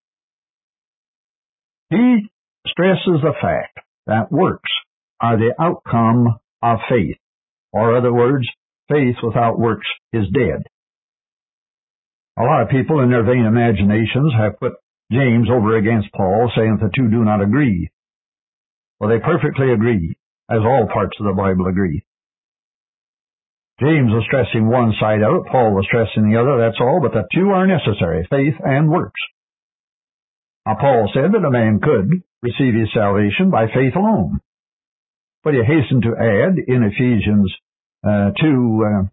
He stresses the fact that works are the outcome of faith. Or, in other words, faith without works is dead. A lot of people in their vain imaginations have put James over against Paul, saying that the two do not agree. Well, they perfectly agree, as all parts of the Bible agree. James was stressing one side of it, Paul was stressing the other, that's all, but the two are necessary, faith and works. Now, Paul said that a man could receive his salvation by faith alone. But he hastened to add in Ephesians 2,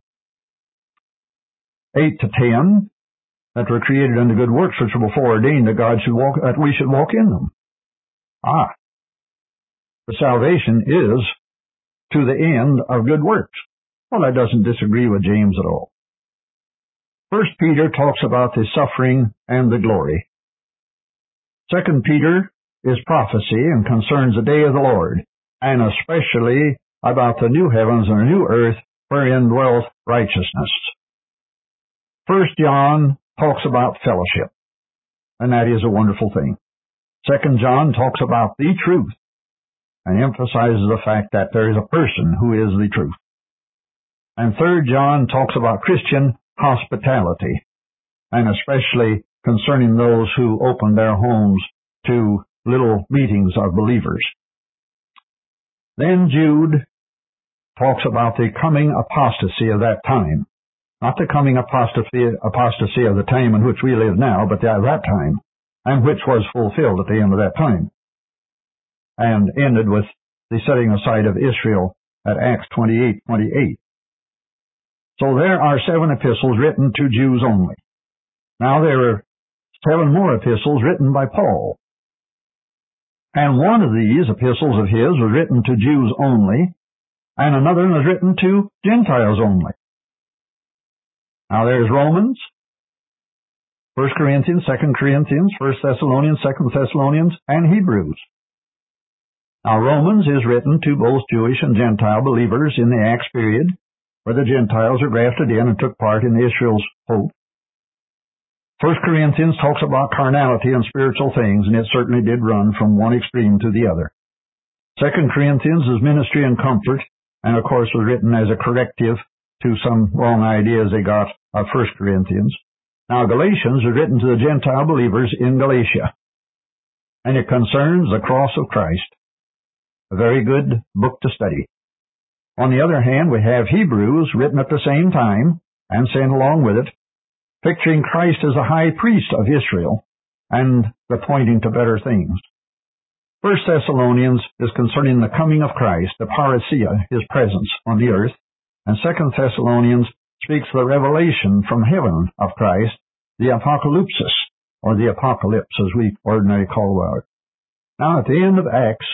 8 to 10, that we're created unto good works, which were before ordained that we should walk in them. The salvation is to the end of good works. Well, that doesn't disagree with James at all. 1 Peter talks about the suffering and the glory. 2 Peter is prophecy and concerns the day of the Lord, and especially about the new heavens and the new earth wherein dwelleth righteousness. 1 John talks about fellowship, and that is a wonderful thing. 2 John talks about the truth, and emphasizes the fact that there is a person who is the truth. And 3 John talks about Christian hospitality, and especially concerning those who open their homes to little meetings of believers. Then Jude talks about the coming apostasy of that time. Not the coming apostasy of the time in which we live now, but that time, and which was fulfilled at the end of that time, and ended with the setting aside of Israel at Acts 28:28. So there are 7 epistles written to Jews only. Now there are 7 more epistles written by Paul. And one of these epistles of his was written to Jews only, and another was written to Gentiles only. Now there's Romans, 1 Corinthians, 2 Corinthians, 1 Thessalonians, 2 Thessalonians, and Hebrews. Now Romans is written to both Jewish and Gentile believers in the Acts period, where the Gentiles are grafted in and took part in Israel's hope. 1 Corinthians talks about carnality and spiritual things, and it certainly did run from one extreme to the other. 2 Corinthians is ministry and comfort, and of course was written as a corrective to some wrong ideas they got of 1 Corinthians. Now Galatians is written to the Gentile believers in Galatia, and it concerns the cross of Christ. A very good book to study. On the other hand, we have Hebrews written at the same time, and sent along with it, picturing Christ as a high priest of Israel, and the pointing to better things. 1 Thessalonians is concerning the coming of Christ, the parousia, his presence on the earth, and 2 Thessalonians speaks of the revelation from heaven of Christ, the apocalypsis, or the apocalypse, as we ordinarily call it. Now, at the end of Acts,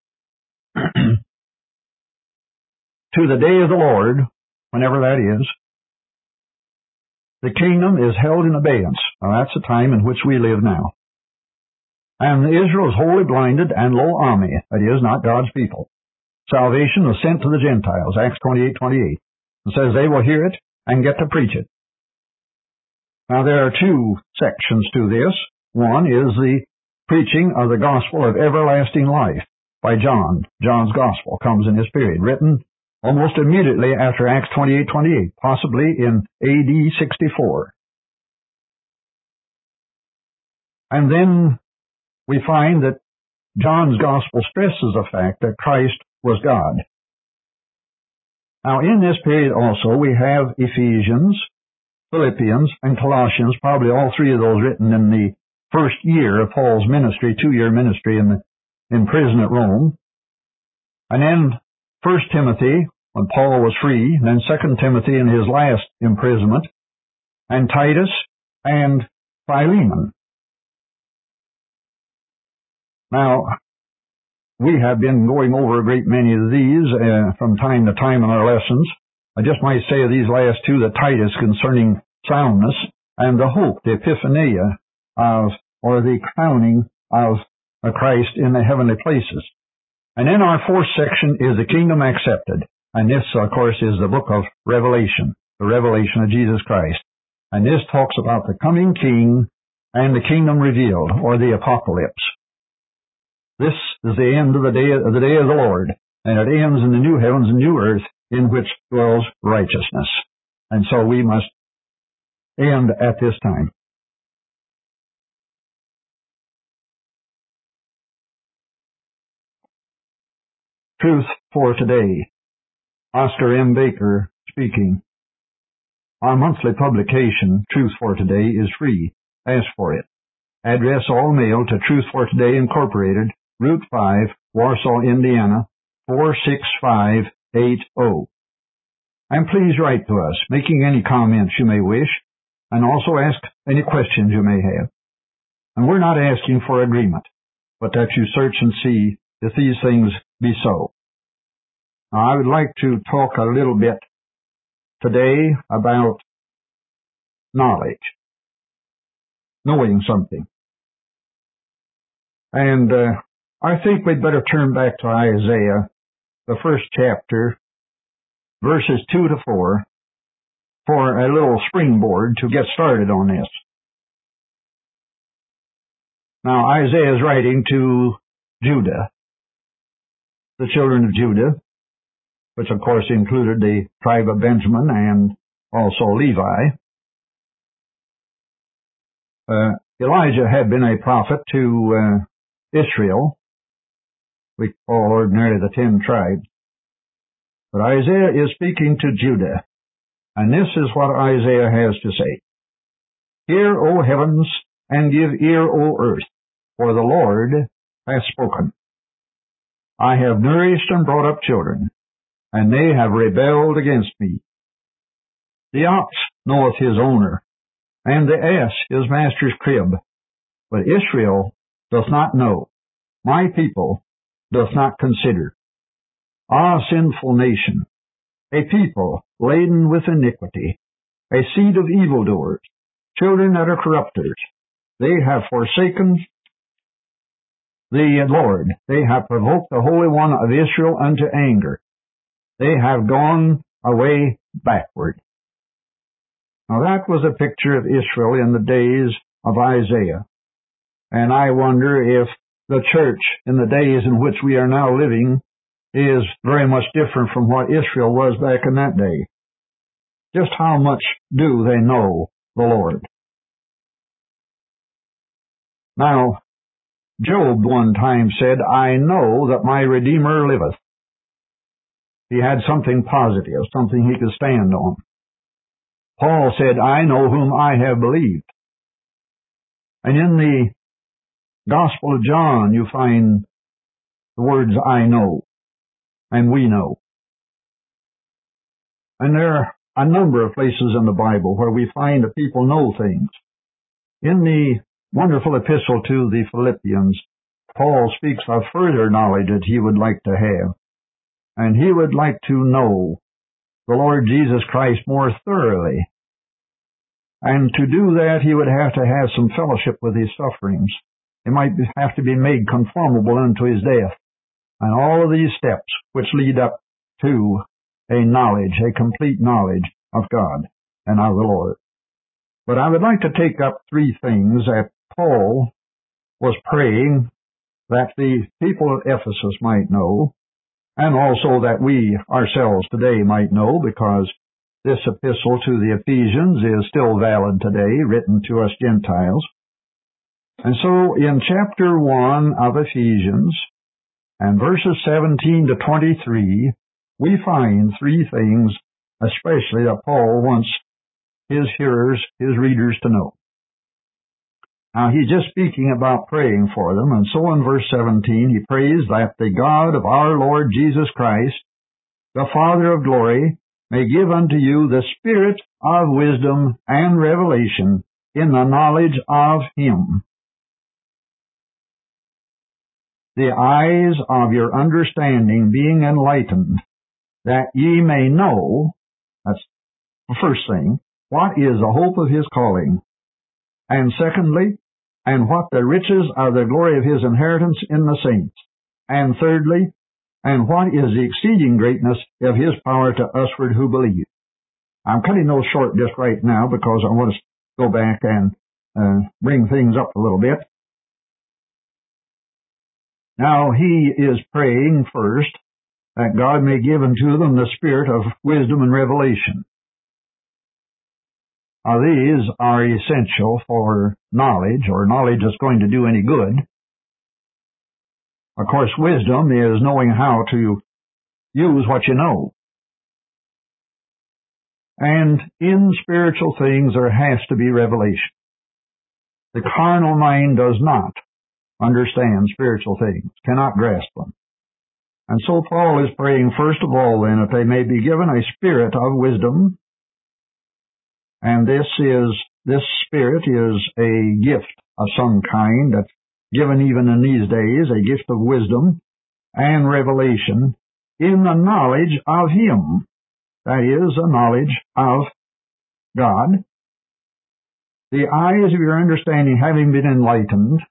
to the day of the Lord, whenever that is, the kingdom is held in abeyance. Now, that's the time in which we live now. And Israel is wholly blinded, and lo ami, that is, not God's people. Salvation was sent to the Gentiles, Acts 28:28. It says they will hear it and get to preach it. Now, there are 2 sections to this. One is the preaching of the gospel of everlasting life by John. John's gospel comes in this period, written almost immediately after Acts 28:28, possibly in AD 64. And then we find that John's gospel stresses the fact that Christ was God. Now, in this period also, we have Ephesians, Philippians, and Colossians, probably all 3 of those written in the first year of Paul's ministry, 2-year ministry in prison at Rome. And then 1 Timothy, when Paul was free, and then 2 Timothy in his last imprisonment, and Titus and Philemon. Now, we have been going over a great many of these from time to time in our lessons. I just might say of these last 2, the Titus concerning soundness, and the hope, the epiphania of, or the crowning of Christ in the heavenly places. And then our 4th section is the kingdom accepted. And this, of course, is the book of Revelation, the revelation of Jesus Christ. And this talks about the coming king and the kingdom revealed, or the apocalypse. This is the end of the day of the Lord, and it ends in the new heavens and new earth in which dwells righteousness. And so we must end at this time. Truth for today. Oscar M. Baker speaking. Our monthly publication, Truth for Today, is free. Ask for it. Address all mail to Truth for Today Incorporated, Route 5, Warsaw, Indiana, 46580. And please write to us, making any comments you may wish, and also ask any questions you may have. And we're not asking for agreement, but that you search and see if these things be so. Now, I would like to talk a little bit today about knowledge, knowing something. And I think we'd better turn back to Isaiah, the 1st chapter, verses 2 to 4, for a little springboard to get started on this. Now, Isaiah is writing to Judah, the children of Judah, which of course included the tribe of Benjamin and also Levi. Elijah had been a prophet to Israel. We call ordinarily the 10 tribes. But Isaiah is speaking to Judah, and this is what Isaiah has to say. Hear, O heavens, and give ear, O earth, for the Lord hath spoken. I have nourished and brought up children. and they have rebelled against me. The ox knoweth his owner, and the ass his master's crib, but Israel doth not know, my people doth not consider. Ah, sinful nation, a people laden with iniquity, a seed of evildoers, children that are corrupters. They have forsaken the Lord. They have provoked the Holy One of Israel unto anger. They have gone away backward. Now that was a picture of Israel in the days of Isaiah. And I wonder if the church in the days in which we are now living is very much different from what Israel was back in that day. Just how much do they know the Lord? Now, Job one time said, I know that my Redeemer liveth. He had something positive, something he could stand on. Paul said, I know whom I have believed. And in the Gospel of John, you find the words, I know, and we know. And there are a number of places in the Bible where we find that people know things. In the wonderful epistle to the Philippians, Paul speaks of further knowledge that he would like to have. And he would like to know the Lord Jesus Christ more thoroughly. And to do that, he would have to have some fellowship with his sufferings. He might have to be made conformable unto his death. And all of these steps which lead up to a knowledge, a complete knowledge of God and of the Lord. But I would like to take up three things that Paul was praying that the people of Ephesus might know, and also that we ourselves today might know, because this epistle to the Ephesians is still valid today, written to us Gentiles. And so in chapter 1 of Ephesians, and verses 17 to 23, we find three things, especially that Paul wants his hearers, his readers to know. Now, he's just speaking about praying for them, and so in verse 17, he prays that the God of our Lord Jesus Christ, the Father of glory, may give unto you the spirit of wisdom and revelation in the knowledge of Him. The eyes of your understanding being enlightened, that ye may know, that's the first thing, what is the hope of His calling, and secondly, and what the riches of the glory of His inheritance in the saints, and thirdly, and what is the exceeding greatness of His power to usward who believe. I'm cutting those short just right now because I want to go back and bring things up a little bit. Now, he is praying first that God may give unto them the spirit of wisdom and revelation. Now, these are essential for knowledge, or knowledge that's going to do any good. Of course, wisdom is knowing how to use what you know. And in spiritual things, there has to be revelation. The carnal mind does not understand spiritual things, cannot grasp them. And so Paul is praying first of all then that they may be given a spirit of wisdom. And this spirit is a gift of some kind that's given even in these days, a gift of wisdom and revelation in the knowledge of Him. That is, the knowledge of God. The eyes of your understanding having been enlightened.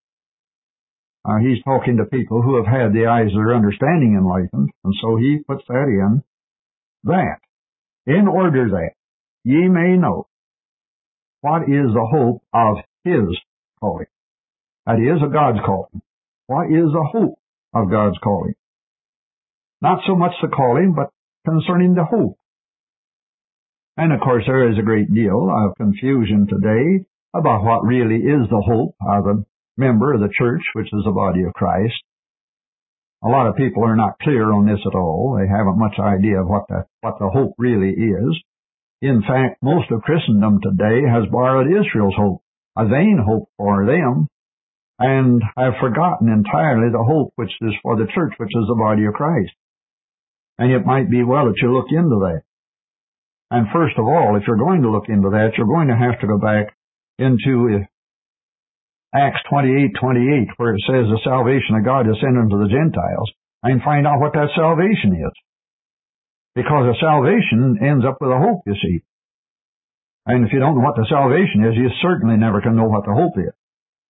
He's talking to people who have had the eyes of their understanding enlightened, and so he puts that in, that, in order that ye may know what is the hope of His calling. That is, of God's calling. What is the hope of God's calling? Not so much the calling, but concerning the hope. And of course, there is a great deal of confusion today about what really is the hope of a member of the church, which is the body of Christ. A lot of people are not clear on this at all. They haven't much idea of what the hope really is. In fact, most of Christendom today has borrowed Israel's hope, a vain hope for them, and have forgotten entirely the hope which is for the church, which is the body of Christ. And it might be well that you look into that. And first of all, if you're going to look into that, you're going to have to go back into Acts 28:28, where it says the salvation of God is sent unto the Gentiles, and find out what that salvation is. Because a salvation ends up with a hope, you see. And if you don't know what the salvation is, you certainly never can know what the hope is.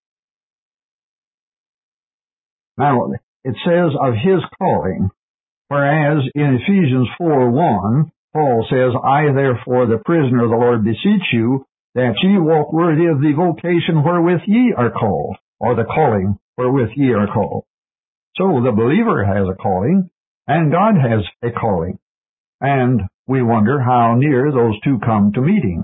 Now, it says of his calling, whereas in Ephesians 4:1, Paul says, I therefore, the prisoner of the Lord, beseech you, that ye walk worthy of the vocation wherewith ye are called, or the calling wherewith ye are called. So the believer has a calling, and God has a calling. And we wonder how near those two come to meeting.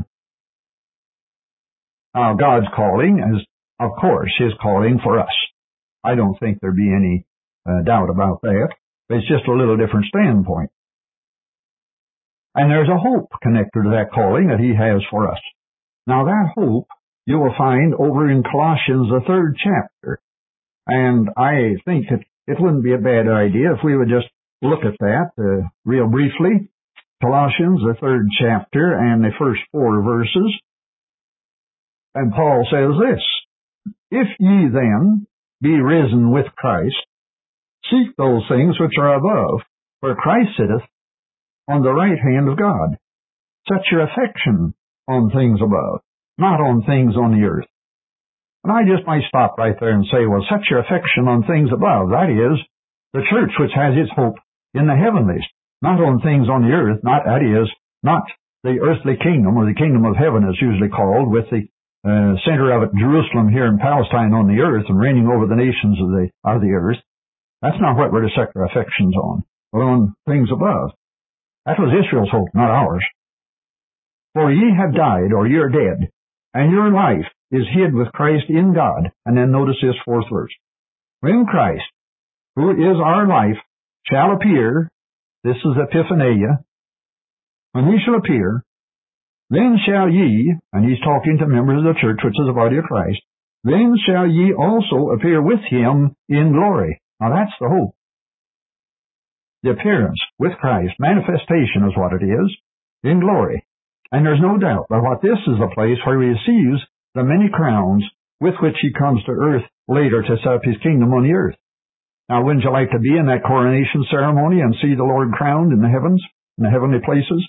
Now, God's calling is, of course, his calling for us. I don't think there'd be any doubt about that. It's just a little different standpoint. And there's a hope connected to that calling that he has for us. Now, that hope you will find over in Colossians, the 3rd chapter. And I think it wouldn't be a bad idea if we would just look at that real briefly. Colossians, the 3rd chapter, and the first 4 verses. And Paul says this, If ye then be risen with Christ, seek those things which are above, where Christ sitteth on the right hand of God. Set your affection on things above, not on things on the earth. And I just might stop right there and say, well, set your affection on things above. That is, the church which has its hope in the heavenlies, not on things on the earth, not the earthly kingdom, or the kingdom of heaven is usually called, with the center of it, Jerusalem here in Palestine on the earth and reigning over the nations of the earth. That's not what we're to set our affections on, but on things above. That was Israel's hope, not ours. For ye have died, or ye are dead, and your life is hid with Christ in God. And then notice this 4th verse. When Christ, who is our life, shall appear, this is Epiphania, when he shall appear, then shall ye, and he's talking to members of the church, which is the body of Christ, then shall ye also appear with him in glory. Now that's the hope. The appearance with Christ, manifestation is what it is, in glory. And there's no doubt but what this is the place where he receives the many crowns with which he comes to earth later to set up his kingdom on the earth. Now, wouldn't you like to be in that coronation ceremony and see the Lord crowned in the heavens, in the heavenly places?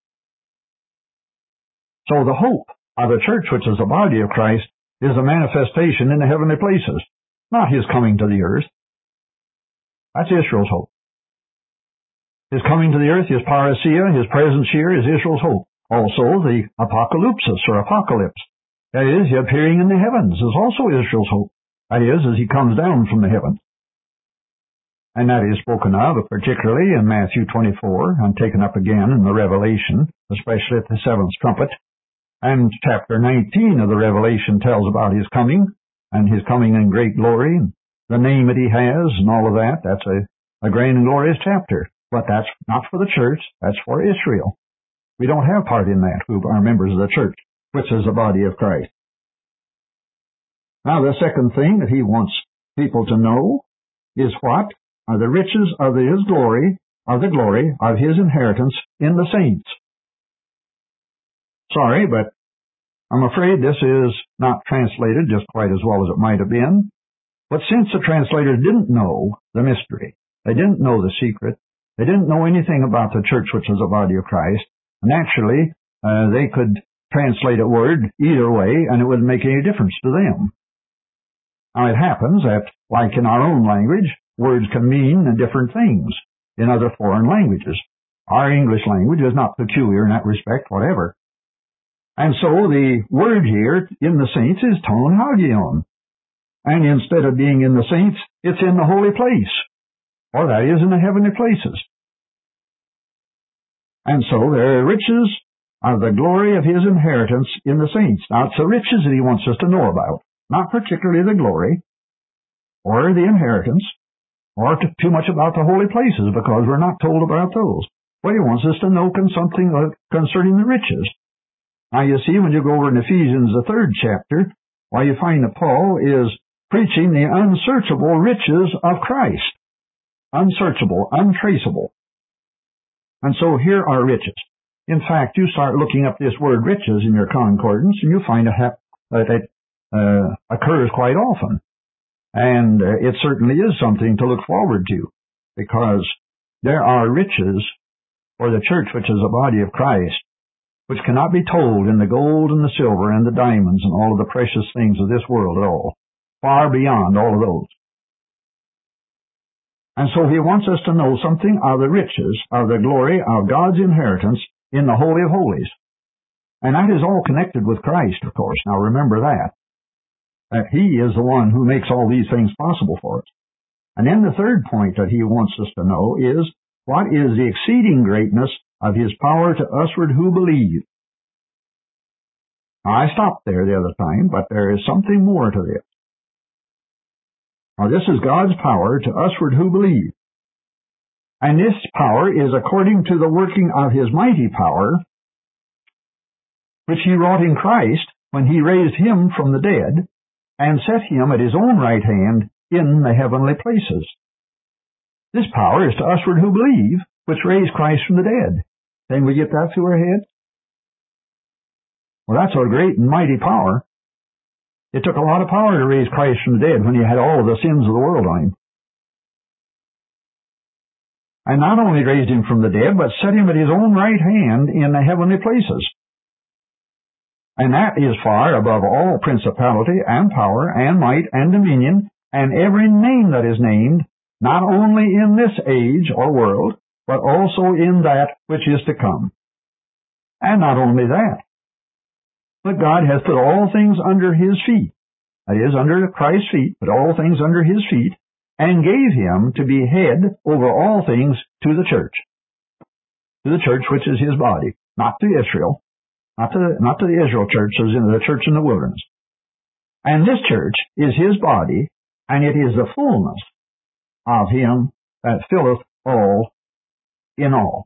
So the hope of the church, which is the body of Christ, is a manifestation in the heavenly places, not his coming to the earth. That's Israel's hope. His coming to the earth, his parousia, his presence here is Israel's hope. Also, the apocalypsis, or apocalypse, that is, the appearing in the heavens, is also Israel's hope. That is, as he comes down from the heavens. And that is spoken of, particularly in Matthew 24, and taken up again in the Revelation, especially at the 7th trumpet. And chapter 19 of the Revelation tells about his coming, and his coming in great glory, and the name that he has, and all of that. That's a great and glorious chapter. But that's not for the church, that's for Israel. We don't have part in that, who are members of the church, which is the body of Christ. Now, the second thing that he wants people to know is what are the riches of his glory, of the glory of his inheritance in the saints. Sorry, but I'm afraid this is not translated just quite as well as it might have been. But since the translators didn't know the mystery, they didn't know the secret, they didn't know anything about the church, which is the body of Christ, naturally, they could translate a word either way, and it wouldn't make any difference to them. Now, it happens that, like in our own language, words can mean different things in other foreign languages. Our English language is not peculiar in that respect, whatever. And so the word here in the saints is ton hagion. And instead of being in the saints, it's in the holy place, or that is, in the heavenly places. And so there are riches of the glory of his inheritance in the saints. Now, it's the riches that he wants us to know about, not particularly the glory, or the inheritance, or too much about the holy places, because we're not told about those. What he wants us to know something concerning the riches. Now, you see, when you go over in Ephesians, the 3rd chapter, why you find that Paul is preaching the unsearchable riches of Christ. Unsearchable, untraceable. And so here are riches. In fact, you start looking up this word riches in your concordance, and you find that it occurs quite often. And it certainly is something to look forward to, because there are riches for the church, which is a body of Christ, which cannot be told in the gold and the silver and the diamonds and all of the precious things of this world at all. Far beyond all of those. And so he wants us to know something of the riches, of the glory of God's inheritance in the Holy of Holies. And that is all connected with Christ, of course. Now remember that. That he is the one who makes all these things possible for us. And then the third point that he wants us to know is, what is the exceeding greatness of his power to usward who believe? Now, I stopped there the other time, but there is something more to this. Now, this is God's power to usward who believe. And this power is according to the working of his mighty power, which he wrought in Christ when he raised him from the dead and set him at his own right hand in the heavenly places. This power is to usward who believe, which raised Christ from the dead. Can we get that through our heads? Well, that's a great and mighty power. It took a lot of power to raise Christ from the dead when he had all of the sins of the world on him. And not only raised him from the dead, but set him at his own right hand in the heavenly places. And that is far above all principality and power and might and dominion and every name that is named, not only in this age or world, but also in that which is to come. And not only that, but God has put all things under his feet, that is, under Christ's feet, put all things under his feet, and gave him to be head over all things to the church which is his body, not to Israel, not to the Israel church, as in the church in the wilderness. And this church is his body, and it is the fullness of him that filleth all in all.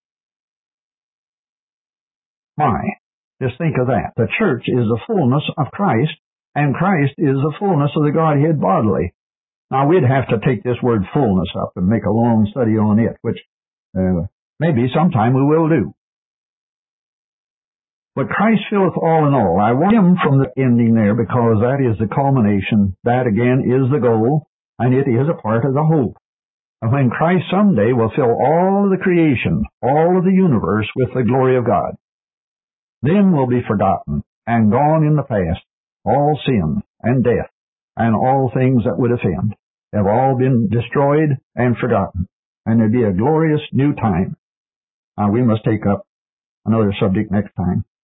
Just think of that. The church is the fullness of Christ, and Christ is the fullness of the Godhead bodily. Now, we'd have to take this word fullness up and make a long study on it, which maybe sometime we will do. But Christ filleth all in all. I want him from the ending there, because that is the culmination. That, again, is the goal, and it is a part of the hope. And when Christ someday will fill all of the creation, all of the universe with the glory of God, then will be forgotten and gone in the past all sin and death and all things that would offend, have all been destroyed and forgotten, and there'll be a glorious new time. Now, we must take up another subject next time.